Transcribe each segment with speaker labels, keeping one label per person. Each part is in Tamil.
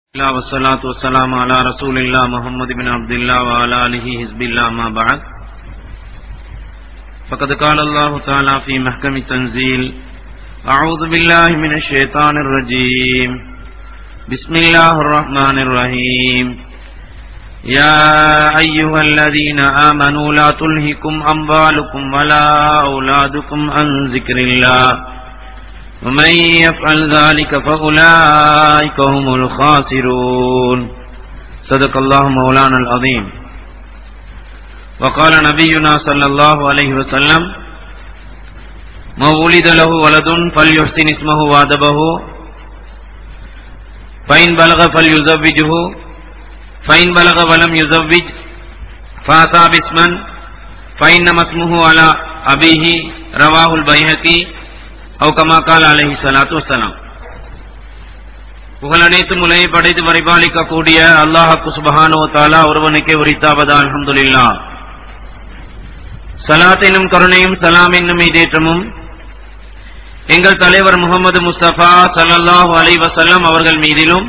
Speaker 1: والصلاة والسلام على رسول الله محمد بن عبد الله وعلى آله حزب الله ما بعد فقد قال الله تعالى في محكم التنزيل أعوذ بالله من الشيطان الرجيم بسم الله الرحمن الرحيم يا أيها الذين آمنوا لا تلهكم أموالكم ولا أولادكم عن ذكر الله ومن يفعل ذلك فأولئك هم الخاسرون صدق الله مولانا العظيم وقال نبينا صلى الله عليه وسلم ما ولد له ولد فليحسن اسمه وادبه فإن بلغ فليزوجه فإن بلغ ولم يزوج فأتى باسما فإنما اسمه على أبيه رواه البيهقي أو كما قال عليه الصلاة والسلام. புகழ் அனைத்தும் உலகை படைத்து பரிபாலிக்க கூடிய அல்லாஹ்வுக்கு சுப்ஹானஹு வ தஆலா ஒருவனுக்கே உரித்தாவதா. அல்ஹம்துலில்லாஹ். ஸலாத் என்னும் கருணையும் சலாம் என்னும் ஈடேற்றமும் எங்கள் தலைவர் முஹம்மது முஸ்தபா ஸல்லல்லாஹு அலைஹி வஸல்லம் அவர்கள் மீதிலும்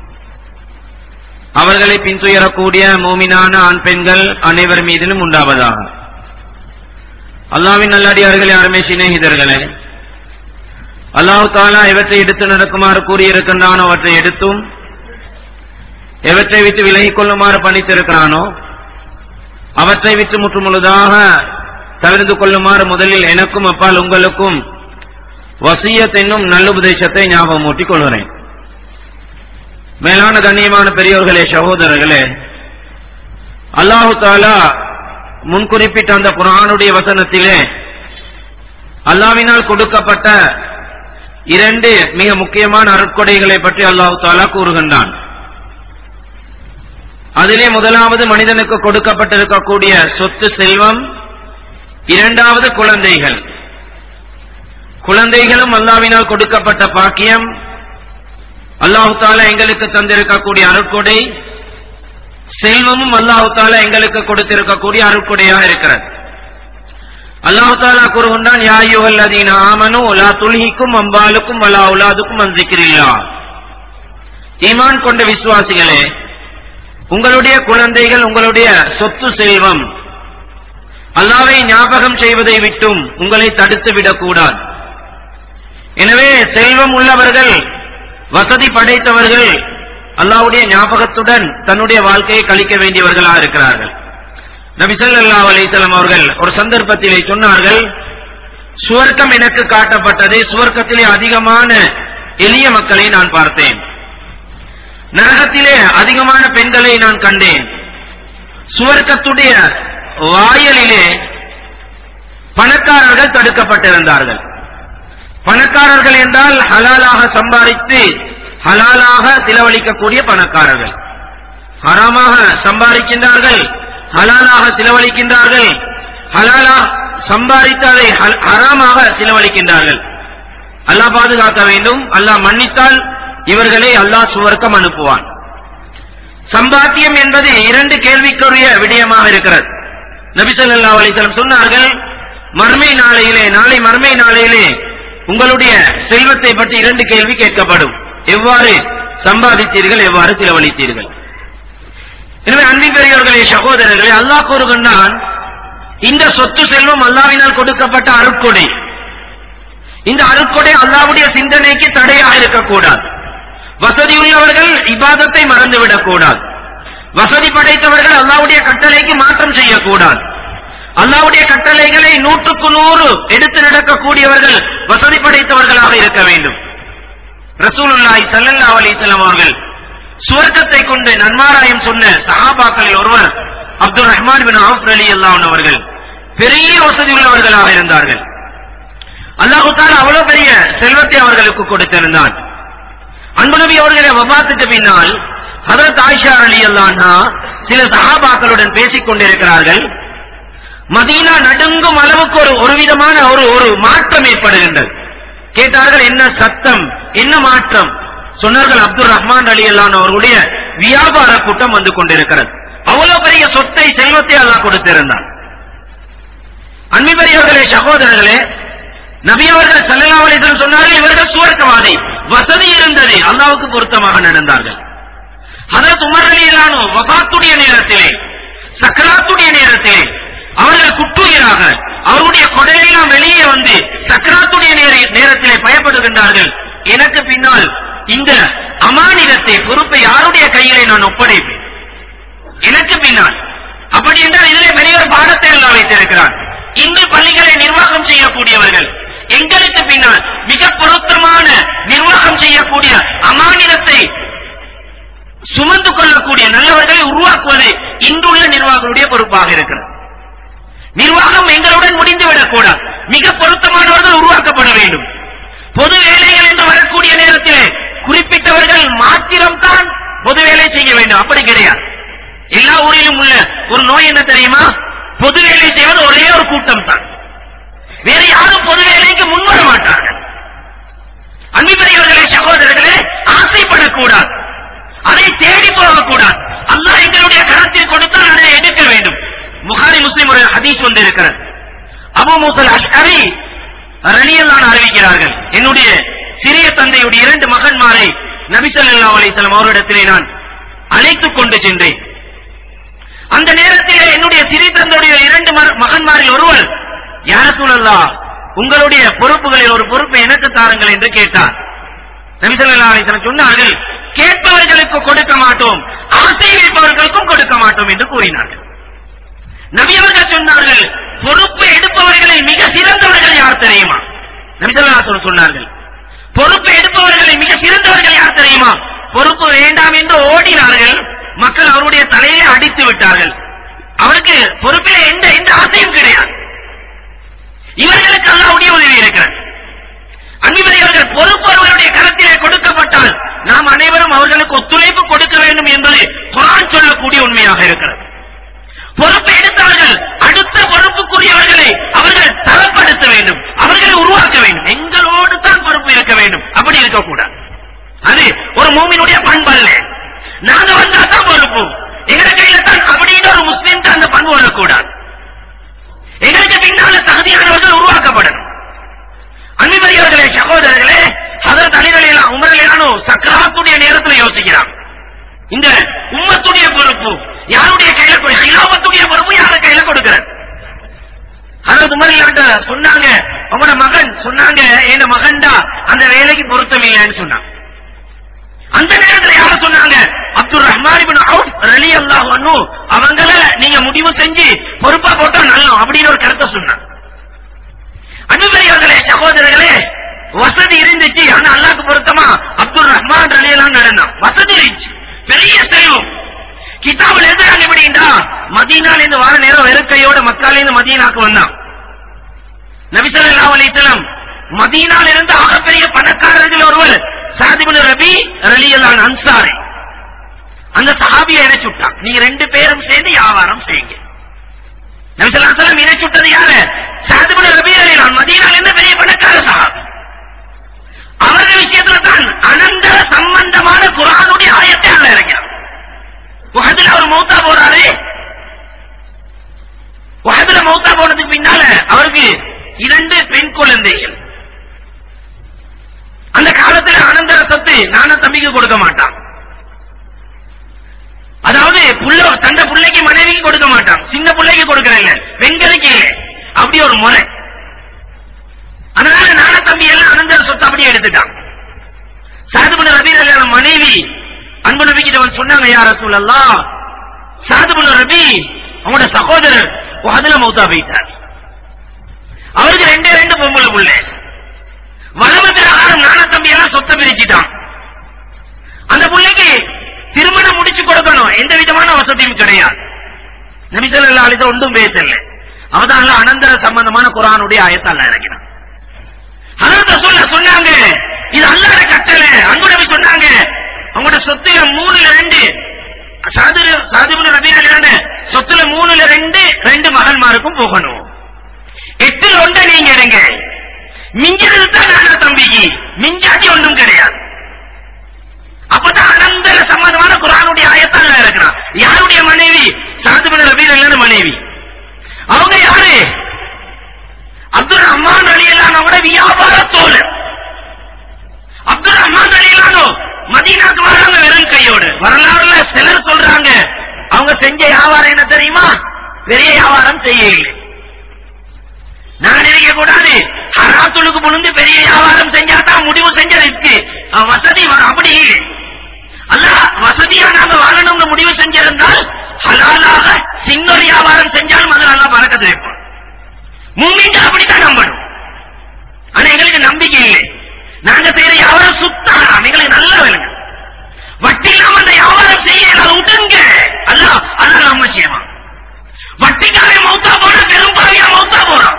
Speaker 1: அவர்களை பின்துயரக்கூடிய மூமினான ஆண் பெண்கள் அனைவர் மீதிலும் உண்டாவதாக. அல்லாஹ்வின் நல்லடியார்களே, அருமை சிநேகிதர்களே, அல்லாஹ் தஆலா எவற்றை எடுத்து நடக்குமாறு கூறியிருக்கின்றானோ அவற்றை எடுத்தும் எவற்றை விட்டு விலகிக் கொள்ளுமாறு பணித்திருக்கிறானோ அவற்றை விட்டு முற்றுமுழுதாக தவிர்த்து கொள்ளுமாறு முதலில் எனக்கும் அப்பால் உங்களுக்கும் வசியத் என்னும் நல்லுபதேசத்தை ஞாபகமூட்டிக் கொள்கிறேன். மேலான கண்ணியமான பெரியோர்களே, சகோதரர்களே, அல்லாஹ் தஆலா முன்குறிப்பிட்ட அந்த குர்ஆனுடைய வசனத்திலே அல்லாஹ்வினால் கொடுக்கப்பட்ட இரண்டு மிக முக்கியமான அருட்கொடைகளை பற்றி அல்லாஹ் தஆலா கூறுகின்றான். அதிலே முதலாவது மனிதனுக்கு கொடுக்கப்பட்டிருக்கக்கூடிய சொத்து செல்வம், இரண்டாவது குழந்தைகள். குழந்தைகளும் அல்லாஹ்வினால் கொடுக்கப்பட்ட பாக்கியம், அல்லாஹ் தஆலா எங்களுக்கு தந்திருக்கக்கூடிய அருட்கொடை. செல்வமும் அல்லாஹ் தஆலா எங்களுக்கு கொடுத்திருக்கக்கூடிய அருட்கொடையாக இருக்கிறது. அல்லாஹ் தஆலா கூறுகின்றான், யா அய்யுஹல்லதீன ஆமனூ லா துல்ஹிக்கும் அம்வாலுக்கும் வலா அவுலாதுக்கும் அன் ஸிக்ரில்லாஹ். ஈமான் கொண்ட விசுவாசிகளே, உங்களுடைய குழந்தைகள், உங்களுடைய சொத்து செல்வம் அல்லாஹ்வை ஞாபகம் செய்வதை விட்டும் உங்களை தடுத்து விடக்கூடாது. எனவே செல்வம் உள்ளவர்கள், வசதி படைத்தவர்கள் அல்லாஹ்வுடைய ஞாபகத்துடன் தன்னுடைய வாழ்க்கையை கழிக்க வேண்டியவர்களாக இருக்கிறார்கள். நபி ஸல்லல்லாஹு அலைஹி வஸல்லம் அவர்கள் ஒரு சந்தர்ப்பத்திலே சொன்னார்கள், சுவர்க்கம் எனக்கு காட்டப்பட்டது, சுவர்க்கத்திலே அதிகமான எளிய மக்களை நான் பார்த்தேன், நரகத்திலே அதிகமான பெண்களை நான் கண்டேன், சுவர்க்கத்துடைய வாயிலிலே பணக்காரர்கள் தடுக்கப்பட்டிருந்தார்கள். பணக்காரர்கள் என்றால் ஹலாலாக சம்பாதித்து ஹலாலாக செலவழிக்கக்கூடிய பணக்காரர்கள். ஹராமாக சம்பாதிக்கின்றார்கள், ஹலாலாக செலவழிக்கின்றார்கள், ஹலாலா சம்பாதித்து அதை ஹராமாக செலவழிக்கின்றார்கள். அல்லாஹ் பாதுகாக்க வேண்டும். அல்லாஹ் மன்னித்தால் இவர்களை அல்லாஹ் சுவர்க்கம் அனுப்புவான். சம்பாத்தியம் என்பது இரண்டு கேள்விக்குரிய விடயமாக இருக்கிறது. நபி ஸல்லல்லாஹு அலைஹி வஸல்லம் சொன்னார்கள், மறுமை நாளையிலே, நாளை மறுமை நாளையிலே உங்களுடைய செல்வத்தை பற்றி இரண்டு கேள்வி கேட்கப்படும். எவ்வாறு சம்பாதித்தீர்கள், எவ்வாறு செலவழித்தீர்கள். எனவே அன்பின் பெரியவர்களே, சகோதரர்களே, அல்லாஹ் கூறுகின்றான், இந்த சொத்து செல்வம் அல்லாஹ்வினால் கொடுக்கப்பட்ட அருட்கொடை. இந்த அருட்கொடை அல்லாஹ்வுடைய சிந்தனைக்கு தடையாக இருக்கக்கூடாது. வசதி உள்ளவர்கள் இபாதத்தை மறந்துவிடக் கூடாது. வசதி படைத்தவர்கள் அல்லாஹ்வுடைய கட்டளைக்கு மாற்றம் செய்யக்கூடாது. அல்லாஹ்வுடைய கட்டளைகளை 100க்கு 100 எடுத்து நடக்கக்கூடியவர்கள் வசதி படைத்தவர்களாக இருக்க வேண்டும். ரசூலுல்லாஹி ஸல்லல்லாஹு அலைஹி வஸல்லம் அவர்கள் சுவர்க்கத்தை கொண்டு நன்மாராயம் சொன்ன சஹாபாக்களில் ஒருவர் அப்துர் ரஹ்மான் பின் அவுஃப் ரலியல்லாஹு அன்ஹு அவர்கள் பெரிய வசதி உள்ளவர்களாக இருந்தார்கள். அல்லாஹ் தஆலா அவ்வளவு பெரிய செல்வத்தை அவர்களுக்கு கொடுத்திருந்தான். அன்பு நபி அவர்களுடைய வஃபாத்துக்கு பின்னால் ஹஜ்ரத் ஆயிஷா ரலியல்லாஹு அன்ஹா சில சஹாபாக்களுடன் பேசிக் கொண்டிருக்கிறார்கள். மதீனா நடுங்கும் அளவுக்கு ஒரு விதமான ஒரு மாற்றம் ஏற்படுகின்றது. கேட்டார்கள், என்ன சத்தம், என்ன மாற்றம்? சொன்னார்கள், அப்துர் ரஹ்மான் ரலியல்லாஹு அன்ஹு அவர்களுடைய வியாபார கூட்டம் வந்து கொண்டிருக்கிறது. அவ்வளவு பெரிய சொத்தை, செல்வத்தை அல்லாஹ் கொடுத்திருந்தான். அன்பிற்குரியவர்களே, சகோதரர்களே, நபி அவர்கள் ஸல்லல்லாஹு அலைஹி வஸல்லம் சொன்னார்கள், இவர்கள் சுவர்க்கவாதி, வசதி இருந்தது, அல்லாஹ்வுக்கு பொருத்தமாக நடந்தார்கள். ஹதரத் உமர் ரலியல்லாஹு அன்ஹு வஃபாத்துடைய நேரத்திலே, சக்ராத்துடைய நேரத்திலே அவர்கள் குட்டுயிராக அவருடைய கொடையெல்லாம் வெளியே வந்து சக்ராத்துடைய நேரத்திலே பயப்படுகின்றார்கள். எனக்கு பின்னால் இந்த அமானிதத்தை, பொறுப்பை யாருடைய கையிலே நான் ஒப்படைப்பேன்? எனக்கு பின்னால். அப்படி என்றால் இதிலே பெரிய ஒரு பாடத்தை எல்லாம் வைத்திருக்கிறார். இந்து பள்ளிகளை நிர்வாகம் செய்யக்கூடியவர்கள், எங்களுக்கு பின்னால் மிக பொருத்தமான நிர்வாகம் செய்யக்கூடிய அமானிதத்தை சுமந்து கொள்ளக்கூடிய நல்லவர்களை உருவாக்குவது இன்றுள்ள நிர்வாகங்களுடைய பொறுப்பாக இருக்கிறது. நிர்வாகம் எங்களுடன் முடிந்துவிடக் கூடாது. மிக பொருத்தமானவர்கள் உருவாக்கப்பட வேண்டும். பொது வேலைகள் என்று வரக்கூடிய நேரத்தில் குறிப்பிட்டவர்கள் மாத்திரம்தான் பொது வேலை செய்ய வேண்டும். அப்படி கிடையாது. எல்லா ஊரிலும் உள்ள ஒரு நோய் என்ன தெரியுமா? பொது வேலை செய்வது ஒரே ஒரு கூட்டம் தான். வேறு யாரும் பொது வேலைக்கு முன்வர மாட்டார்கள். அன்பிற்குரியவர்களே, சகோதரர்களே, ஆசைப்படக்கூடாது, அதை தேடி போகக்கூடாது. அல்லாஹ் எங்களுடைய கரத்தில் கொடுத்தால் அதை எடுக்க வேண்டும். புகாரி முஸ்லிம் ஒரு ஹதீஸ் வந்து இருக்கிறது. அபூ மூஸல் அஷ்அரி ரலியல்லாஹு அன்ஹு அறிவிக்கிறார்கள், என்னுடைய சிறிய தந்தையுடைய 2 மகன்மாரை நபி ஸல்லல்லாஹு அலைஹி வஸல்லம் அவரிடத்திலே நான் அழைத்துக் கொண்டு சென்றேன். அந்த நேரத்திலே என்னுடைய சிறிய தந்தையுடைய 2 மகன்மாரில் ஒருவர், யா ரசூலல்லாஹ், உங்களுடைய பொறுப்புகளில் ஒரு பொறுப்பை எனக்கு தாருங்கள் என்று கேட்டார். நபி ஸல்லல்லாஹு அலைஹி வஸல்லம் சொன்னார்கள், கேட்பவர்களுக்கு கொடுக்க மாட்டோம், ஆசை வைப்பவர்களுக்கும் கொடுக்க மாட்டோம் என்று கூறினார்கள். நபி அவர்கள் சொன்னார்கள், பொறுப்பு எடுப்பவர்களில் மிக சிறந்தவர்கள் யார் தெரியுமா? நபி ஸல்லல்லாஹு அலைஹி வஸல்லம் சொன்னார்கள், பொறுப்பு எடுப்பவர்களில் மிக சிறந்தவர்கள் யார் தெரியுமா? பொறுப்பு வேண்டாம் என்று ஓடினார்கள். மக்கள் அவருடைய தலையிலே அடித்து விட்டார்கள். அவருக்கு பொறுப்பிலே எந்த ஆசையும் கிடையாது. இவர்களுக்கு அல்லாஹ்வுடைய உதவி இருக்கிறது. அன்பிற்குரியவர்கள், பொறுப்பு அவர்களுடைய கரத்திலே கொடுக்கப்பட்டால் நாம் அனைவரும் அவர்களுக்கு ஒத்துழைப்பு கொடுக்க வேண்டும் என்பது குர்ஆன் சொல்லக்கூடிய உண்மையாக இருக்கிறது. பொறுப்பு எடுத்தவர்கள் அடுத்த பொறுப்புக்குரியவர்களை அவர்கள் தரப்படுத்த வேண்டும், அவர்களை உருவாக்க வேண்டும். எங்களோடு தான் பொறுப்பு இருக்க வேண்டும், அப்படி இருக்கக்கூடாது. அது ஒரு மூமினுடைய பண்பு அல்ல. நாங்க வந்தா தான் பொறுப்பு, எங்களை கையில தான் அப்படின்னு ஒரு முஸ்லிம் அந்த பண்பு வரக்கூடாது. எங்களுக்கு பின்னால தகுதியானவர்கள் உருவாக்கப்படணும். அன்பிற்குரியவர்களே, சகோதரர்களே, ஹதரத் அலி ரலியல்லாஹு உமர் ரலியல்லாஹு சக்ராத்துடைய நேரத்தில் யோசிக்கிறான். இந்த உம்மத்துடைய பொறுப்பு யாருடைய கையில, ஹிலாபத்துடைய பொறுப்பு யார கையில கொடுக்கிறார்? ஹதரத் உமர் ரலியல்லாஹு சொன்னாங்க, அவனோட மகன் சொன்னாங்க, என் மகன்டா அந்த வேலைக்கு பொருத்தம் இல்லைன்னு சொன்னாங்க. அந்த நேரத்தில் யார சொன்னாங்க? அப்துல் ரஹ்மான் இப்னு அவுஃப் ரலியல்லாஹு அன்ஹு அவங்கள நீங்க முடிவு செஞ்சு பொறுப்பா போட்டா நல்ல அப்படின்னு ஒரு கருத்தை சொன்னாங்க. அன்பிற்குரியவர்களே, சகோதரர்களே, வசதி இருந்துச்சு, ஆனா அல்லாஹ்க்கு பொருத்தமா அப்துல் ரஹ்மான் ரலியல்லாஹு நடந்தான். வசதி இருந்துச்சு, பெரிய செல்வம். கிதாபுல எழுதுறாங்க எப்படின்னா, மதீனால இருந்து வார நேரம் வெறுக்கையோட மக்கால இருந்து மதீனாக்கு வந்தான். நபி ஸல்லல்லாஹு அலைஹி வஸல்லம் மதீனால இருந்து ஆகப்பெரிய பணக்காரர்கள் ஒருவர் சஅத் இப்னு ரபி ரலியல்லாஹு அன்ஹு அன்சாரி, அந்த சஹாபியை இணைச்சுட்டான். நீங்க 2 பேரும் சேர்ந்து வியாபாரம் செய்யுங்க. நபி ஸல்லல்லாஹு அலைஹி வஸல்லம் இணைச்சுட்டது யாரு? சஅத் இப்னு ரபி ரலியல்லாஹு அன்ஹு, மதீனால இருந்து பெரிய பணக்கார சஹாபி. அவர்கள் விஷயத்துல தான் அனந்தர சம்பந்தமான குர்ஆனுடைய ஆயத்தை அல்லாஹ் இறக்கினார். உஹதுல அவர் மௌத்தா போறாரு. உஹதுல மௌத்தா போனதுக்கு பின்னால அவருக்கு 2 பெண் குழந்தைகள். அந்த காலத்துல அனந்தர சொத்து நான தம்பிக்கு கொடுக்க மாட்டான். அதாவது தந்த பிள்ளைக்கு மனைவிக்கு கொடுக்க மாட்டான், சின்ன பிள்ளைக்கு கொடுக்கறேன், பெண்களுக்கு இல்லை. அப்படி ஒரு முறை. அதனால நான தம்பி எல்லாம் அனந்தர சொத்து அப்படியே எடுத்துட்டான். சஅத் இப்னு ரபி ரலியல்லாஹு அன்ஹு மனைவி அன்பு நபி கிட்ட வந்து சொன்னாங்க, யா ரசூலல்லாஹ், சஅத் இப்னு ரபி அவங்களோட சகோதரர் உஹதுல மௌத்தா போயிட்டார். அவருக்கு 2 பொம்பளை புள்ளை. வளவு பிரகாரம் நான தம்பி எல்லாம் சொத்தை பிரிச்சுட்டான். அந்த பிள்ளைக்கு திருமணம் முடிச்சு கொடுக்கணும், எந்த விதமான வசதியும் கிடையாது. நபி ஸல்லல்லாஹு அலைஹி வஸல்லம் ஒன்றும் பேசல. அவதான் அனந்தர சம்பந்தமான குர்ஆனுடைய ஆயத்தை அல்லாஹ் இறக்கினான். ஹதரத் ரசூலுல்லாஹ் சொன்னாங்க, இது அல்லாஹ்வுடைய கட்டளை. அன்பு நபி சொன்னாங்க, அவங்களோட சொத்துல 3/2 சஅத் இப்னு ரபி ரலியல்லாஹு அன்ஹு சொத்துல 3/2 மகன்மாருக்கும் போகணும். 8/1 நீங்க எடுங்க. மிஞ்சது தான் நானா தம்பிக்கு, மிஞ்சாட்டி ஒன்றும் கிடையாது. அப்பதான் அனந்தர சம்பந்தமான குர்ஆனுடைய ஆயத்தை அல்லாஹ் இறக்கினான். யாருடைய மனைவி? சஅத் இப்னு ரபி ரலியல்லாஹு அன்ஹு மனைவி. அவங்க யாரு? அப்துல் ரஹ்மான் ரலியல்லாஹு அன்ஹு வியாபார தோழர். அப்துல் ரஹ்மான் ரலியல்லாஹு அன்ஹு மதீனாக்கு வராங்க வெறும் கையோடு. வரலாறுல வியாபாரம் செய்ய இல்லை. நான் நினைக்க கூடாது ஹராத்துலுக்கு புழுந்து பெரிய வியாபாரம் செஞ்சாதான் முடிவு செஞ்சதுக்கு வசதி அப்படி இல்லை. அல்லாஹ் வசதியா நாங்க வாழணும்னு முடிவு செஞ்சிருந்தால் ஹலாலாக சின்ன வியாபாரம் செஞ்சாலும் அதில் அல்லாஹ் பரக்கத்து வைப்பான். மூமின்கள் அப்படித்தான் நம்பணும். ஆனா எங்களுக்கு நம்பிக்கை இல்லை. நாங்க செய்யற வியாபாரம் சுத்தம் எங்களுக்கு நல்ல வேலைங்க. வட்டி இல்லாம அந்த வியாபாரம் செய்ய விட்டுங்க. அல்லாஹ் நம்ம செய்வான். வட்டிக்காரே மௌத்தா போன பெரும்பாவியா மௌத்தா போறான்.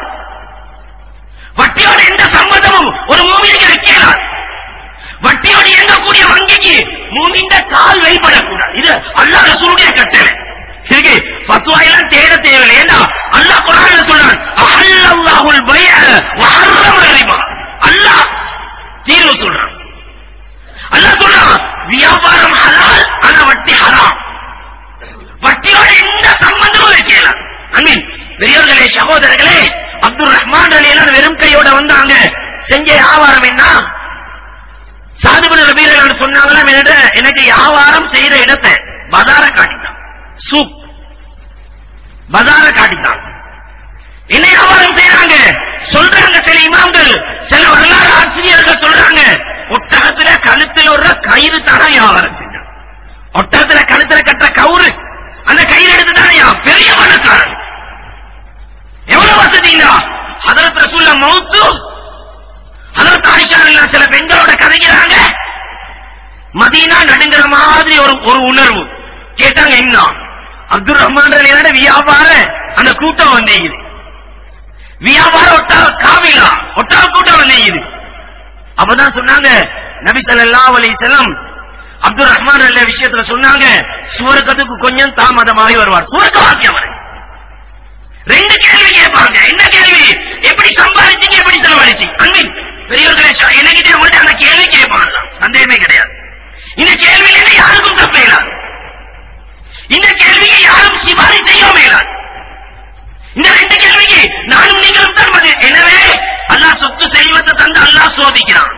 Speaker 1: வட்டியோட எந்த சம்பந்தமும் ஒரு மூமிக்கு வைக்கலாம். வட்டியோடு இயங்கக்கூடிய வங்கிக்கு மூமின் கால் வைப்படக்கூடாது. இது அல்லாஹ் ரசூலுடைய கட்டளை. சரி, ஃபத்வாயெல்லாம் தேட தேவையில்லை. ஏன்னா அல்லாஹ் குர்ஆன்ல சொல்றான், அஹல்லல்லாஹுல் பைஅ வ ஹர்ரம ரிபா. அல்லாஹ் தீர்வு சொல்றான். அல்லாஹ் சொல்றான் வியாபாரம் ஹலால், ஆனா வட்டி ஹராம். வட்டியோட எந்த சம்பந்தமும் வைக்கலாம். அமீன். பெரியவர்களே, சகோதரர்களே, அப்துல் ரஹ்மான் ரலியல்லாஹு வெறும் கையோட வந்தாங்க. செஞ்ச வியாபாரம் என்ன? சாதுபுல் ரபீரன் சொன்னாங்களா, எனக்கு வியாபாரம் செய்யற இடத்தை பஜார காட்டிட்டான். சூப் பஜார காட்டிட்டான். என்ன வியாபாரம் செய்யறாங்க சொல்றாங்க சில இமாம்கள், சில வரலாறு ஆசிரியர்கள் சொல்றாங்க, ஒட்டகத்துல கழுத்துல ஒரு கயிறு தானே வியாபாரம் செஞ்சான். ஒட்டகத்துல கழுத்துல கட்டுற கவுரு, அந்த கயிறு எடுத்து தானே பெரிய பணக்காரன். எவ்வளவு வசதிங்களா? ஹதரத் ரசூலுல்லாஹ் மௌத்து, ஹதரத் ஆயிஷா ரலியல்லாஹு சில பெண்களோட கதைக்கிறாங்க. மதீனா நடுங்கிற மாதிரி ஒரு உணர்வு. கேட்டாங்க என்ன? அப்துல் ரஹ்மான் ரலியல்லாஹு வியாபார அந்த கூட்டம் வந்தேங்குது. வியாபார ஒட்டக காவிலா ஒட்டக கூட்டம் வந்தேங்குது. அப்பதான் சொன்னாங்க நபி ஸல்லல்லாஹு அலைஹி வஸல்லம் அப்துல் ரஹ்மான் ரலியல்லாஹு விஷயத்துல சொன்னாங்க, சுவர்க்கத்துக்கு கொஞ்சம் தாமதமாகி வருவார். சுவர்க்கவாசியம் வரை ரெண்டு கேள்வி கேட்பாங்க. என்ன கேள்வி? எப்படி சம்பாதிச்சீங்க, எப்படி செலவழிச்சீங்க? அன்பின் பெரியவர்களே, எனக்கிட்டே உங்கள்கிட்ட அந்த கேள்வி கேட்பாங்க, சந்தேகமே கிடையாது. இந்த கேள்வியில யாருக்கும் தப்பே இல்லாது. இந்த கேள்விக்கு யாரும் சிபாரிசு செய்யவே இல்லாது. இந்த ரெண்டு கேள்விக்கு நானும் நீங்களும் தான் பதில். எனவே அல்லாஹ் சொத்து செல்வத்தை தந்து அல்லாஹ் சோதிக்கிறான்.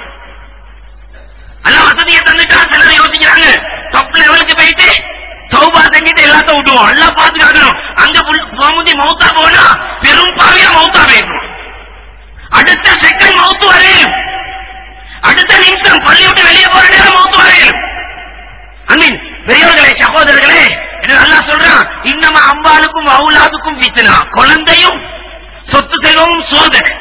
Speaker 1: அல்லாஹ் வசதியை தந்துட்டா சிலர் யோசிக்கிறாங்க, டாப் லெவலுக்கு போயிட்டு தௌபா செஞ்சுட்டு எல்லாத்தையும் விட்டுவோம். அல்லாஹ் பாத்துக்காக்கணும். அங்க முந்தி மௌத்தா போனா பெரும் பாவியா மௌத்தா போயிடும். அடுத்த செகண்ட் மௌத்து வரையும், அடுத்த நிமிஷம் பள்ளி விட்டு வெளியே போற நேரம் மௌத்து வரையும். அமீன். பெரியவர்களே, சகோதரர்களே, அல்லாஹ் சொல்றான், இன்னமா அம்பாலுக்கும் அவுலாதுக்கும் ஃபித்னா. குழந்தையும் சொத்து செல்வமும் சோதனை.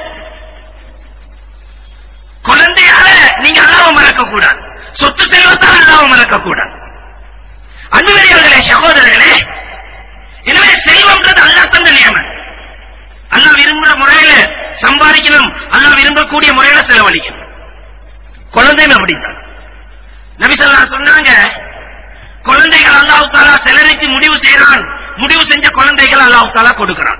Speaker 1: குழந்தையால நீங்க அல்லாஹ்வை மறக்க கூடாது, சொத்து செல்வத்தால் அல்லாஹ்வை மறக்க கூடாது. அன்பு பெரியவர்களே, சகோதரர்களே, எனவே செல்வம்ன்றது அல்லாஹ் தந்த நியமம். அல்லாஹ் விரும்புற முறையில சம்பாதிக்கணும், அல்லாஹ் விரும்பக்கூடிய முறையில செலவழிக்கணும். குழந்தைன்னு அப்படித்தான். நபி ஸல்லல்லாஹு அலைஹி சொன்னாங்க, குழந்தைகள் அல்லாஹ் தஆலா சிலருக்கு முடிவு செய்யறான், முடிவு செஞ்ச குழந்தைகள் அல்லாஹ் தஆலா கொடுக்கிறான்.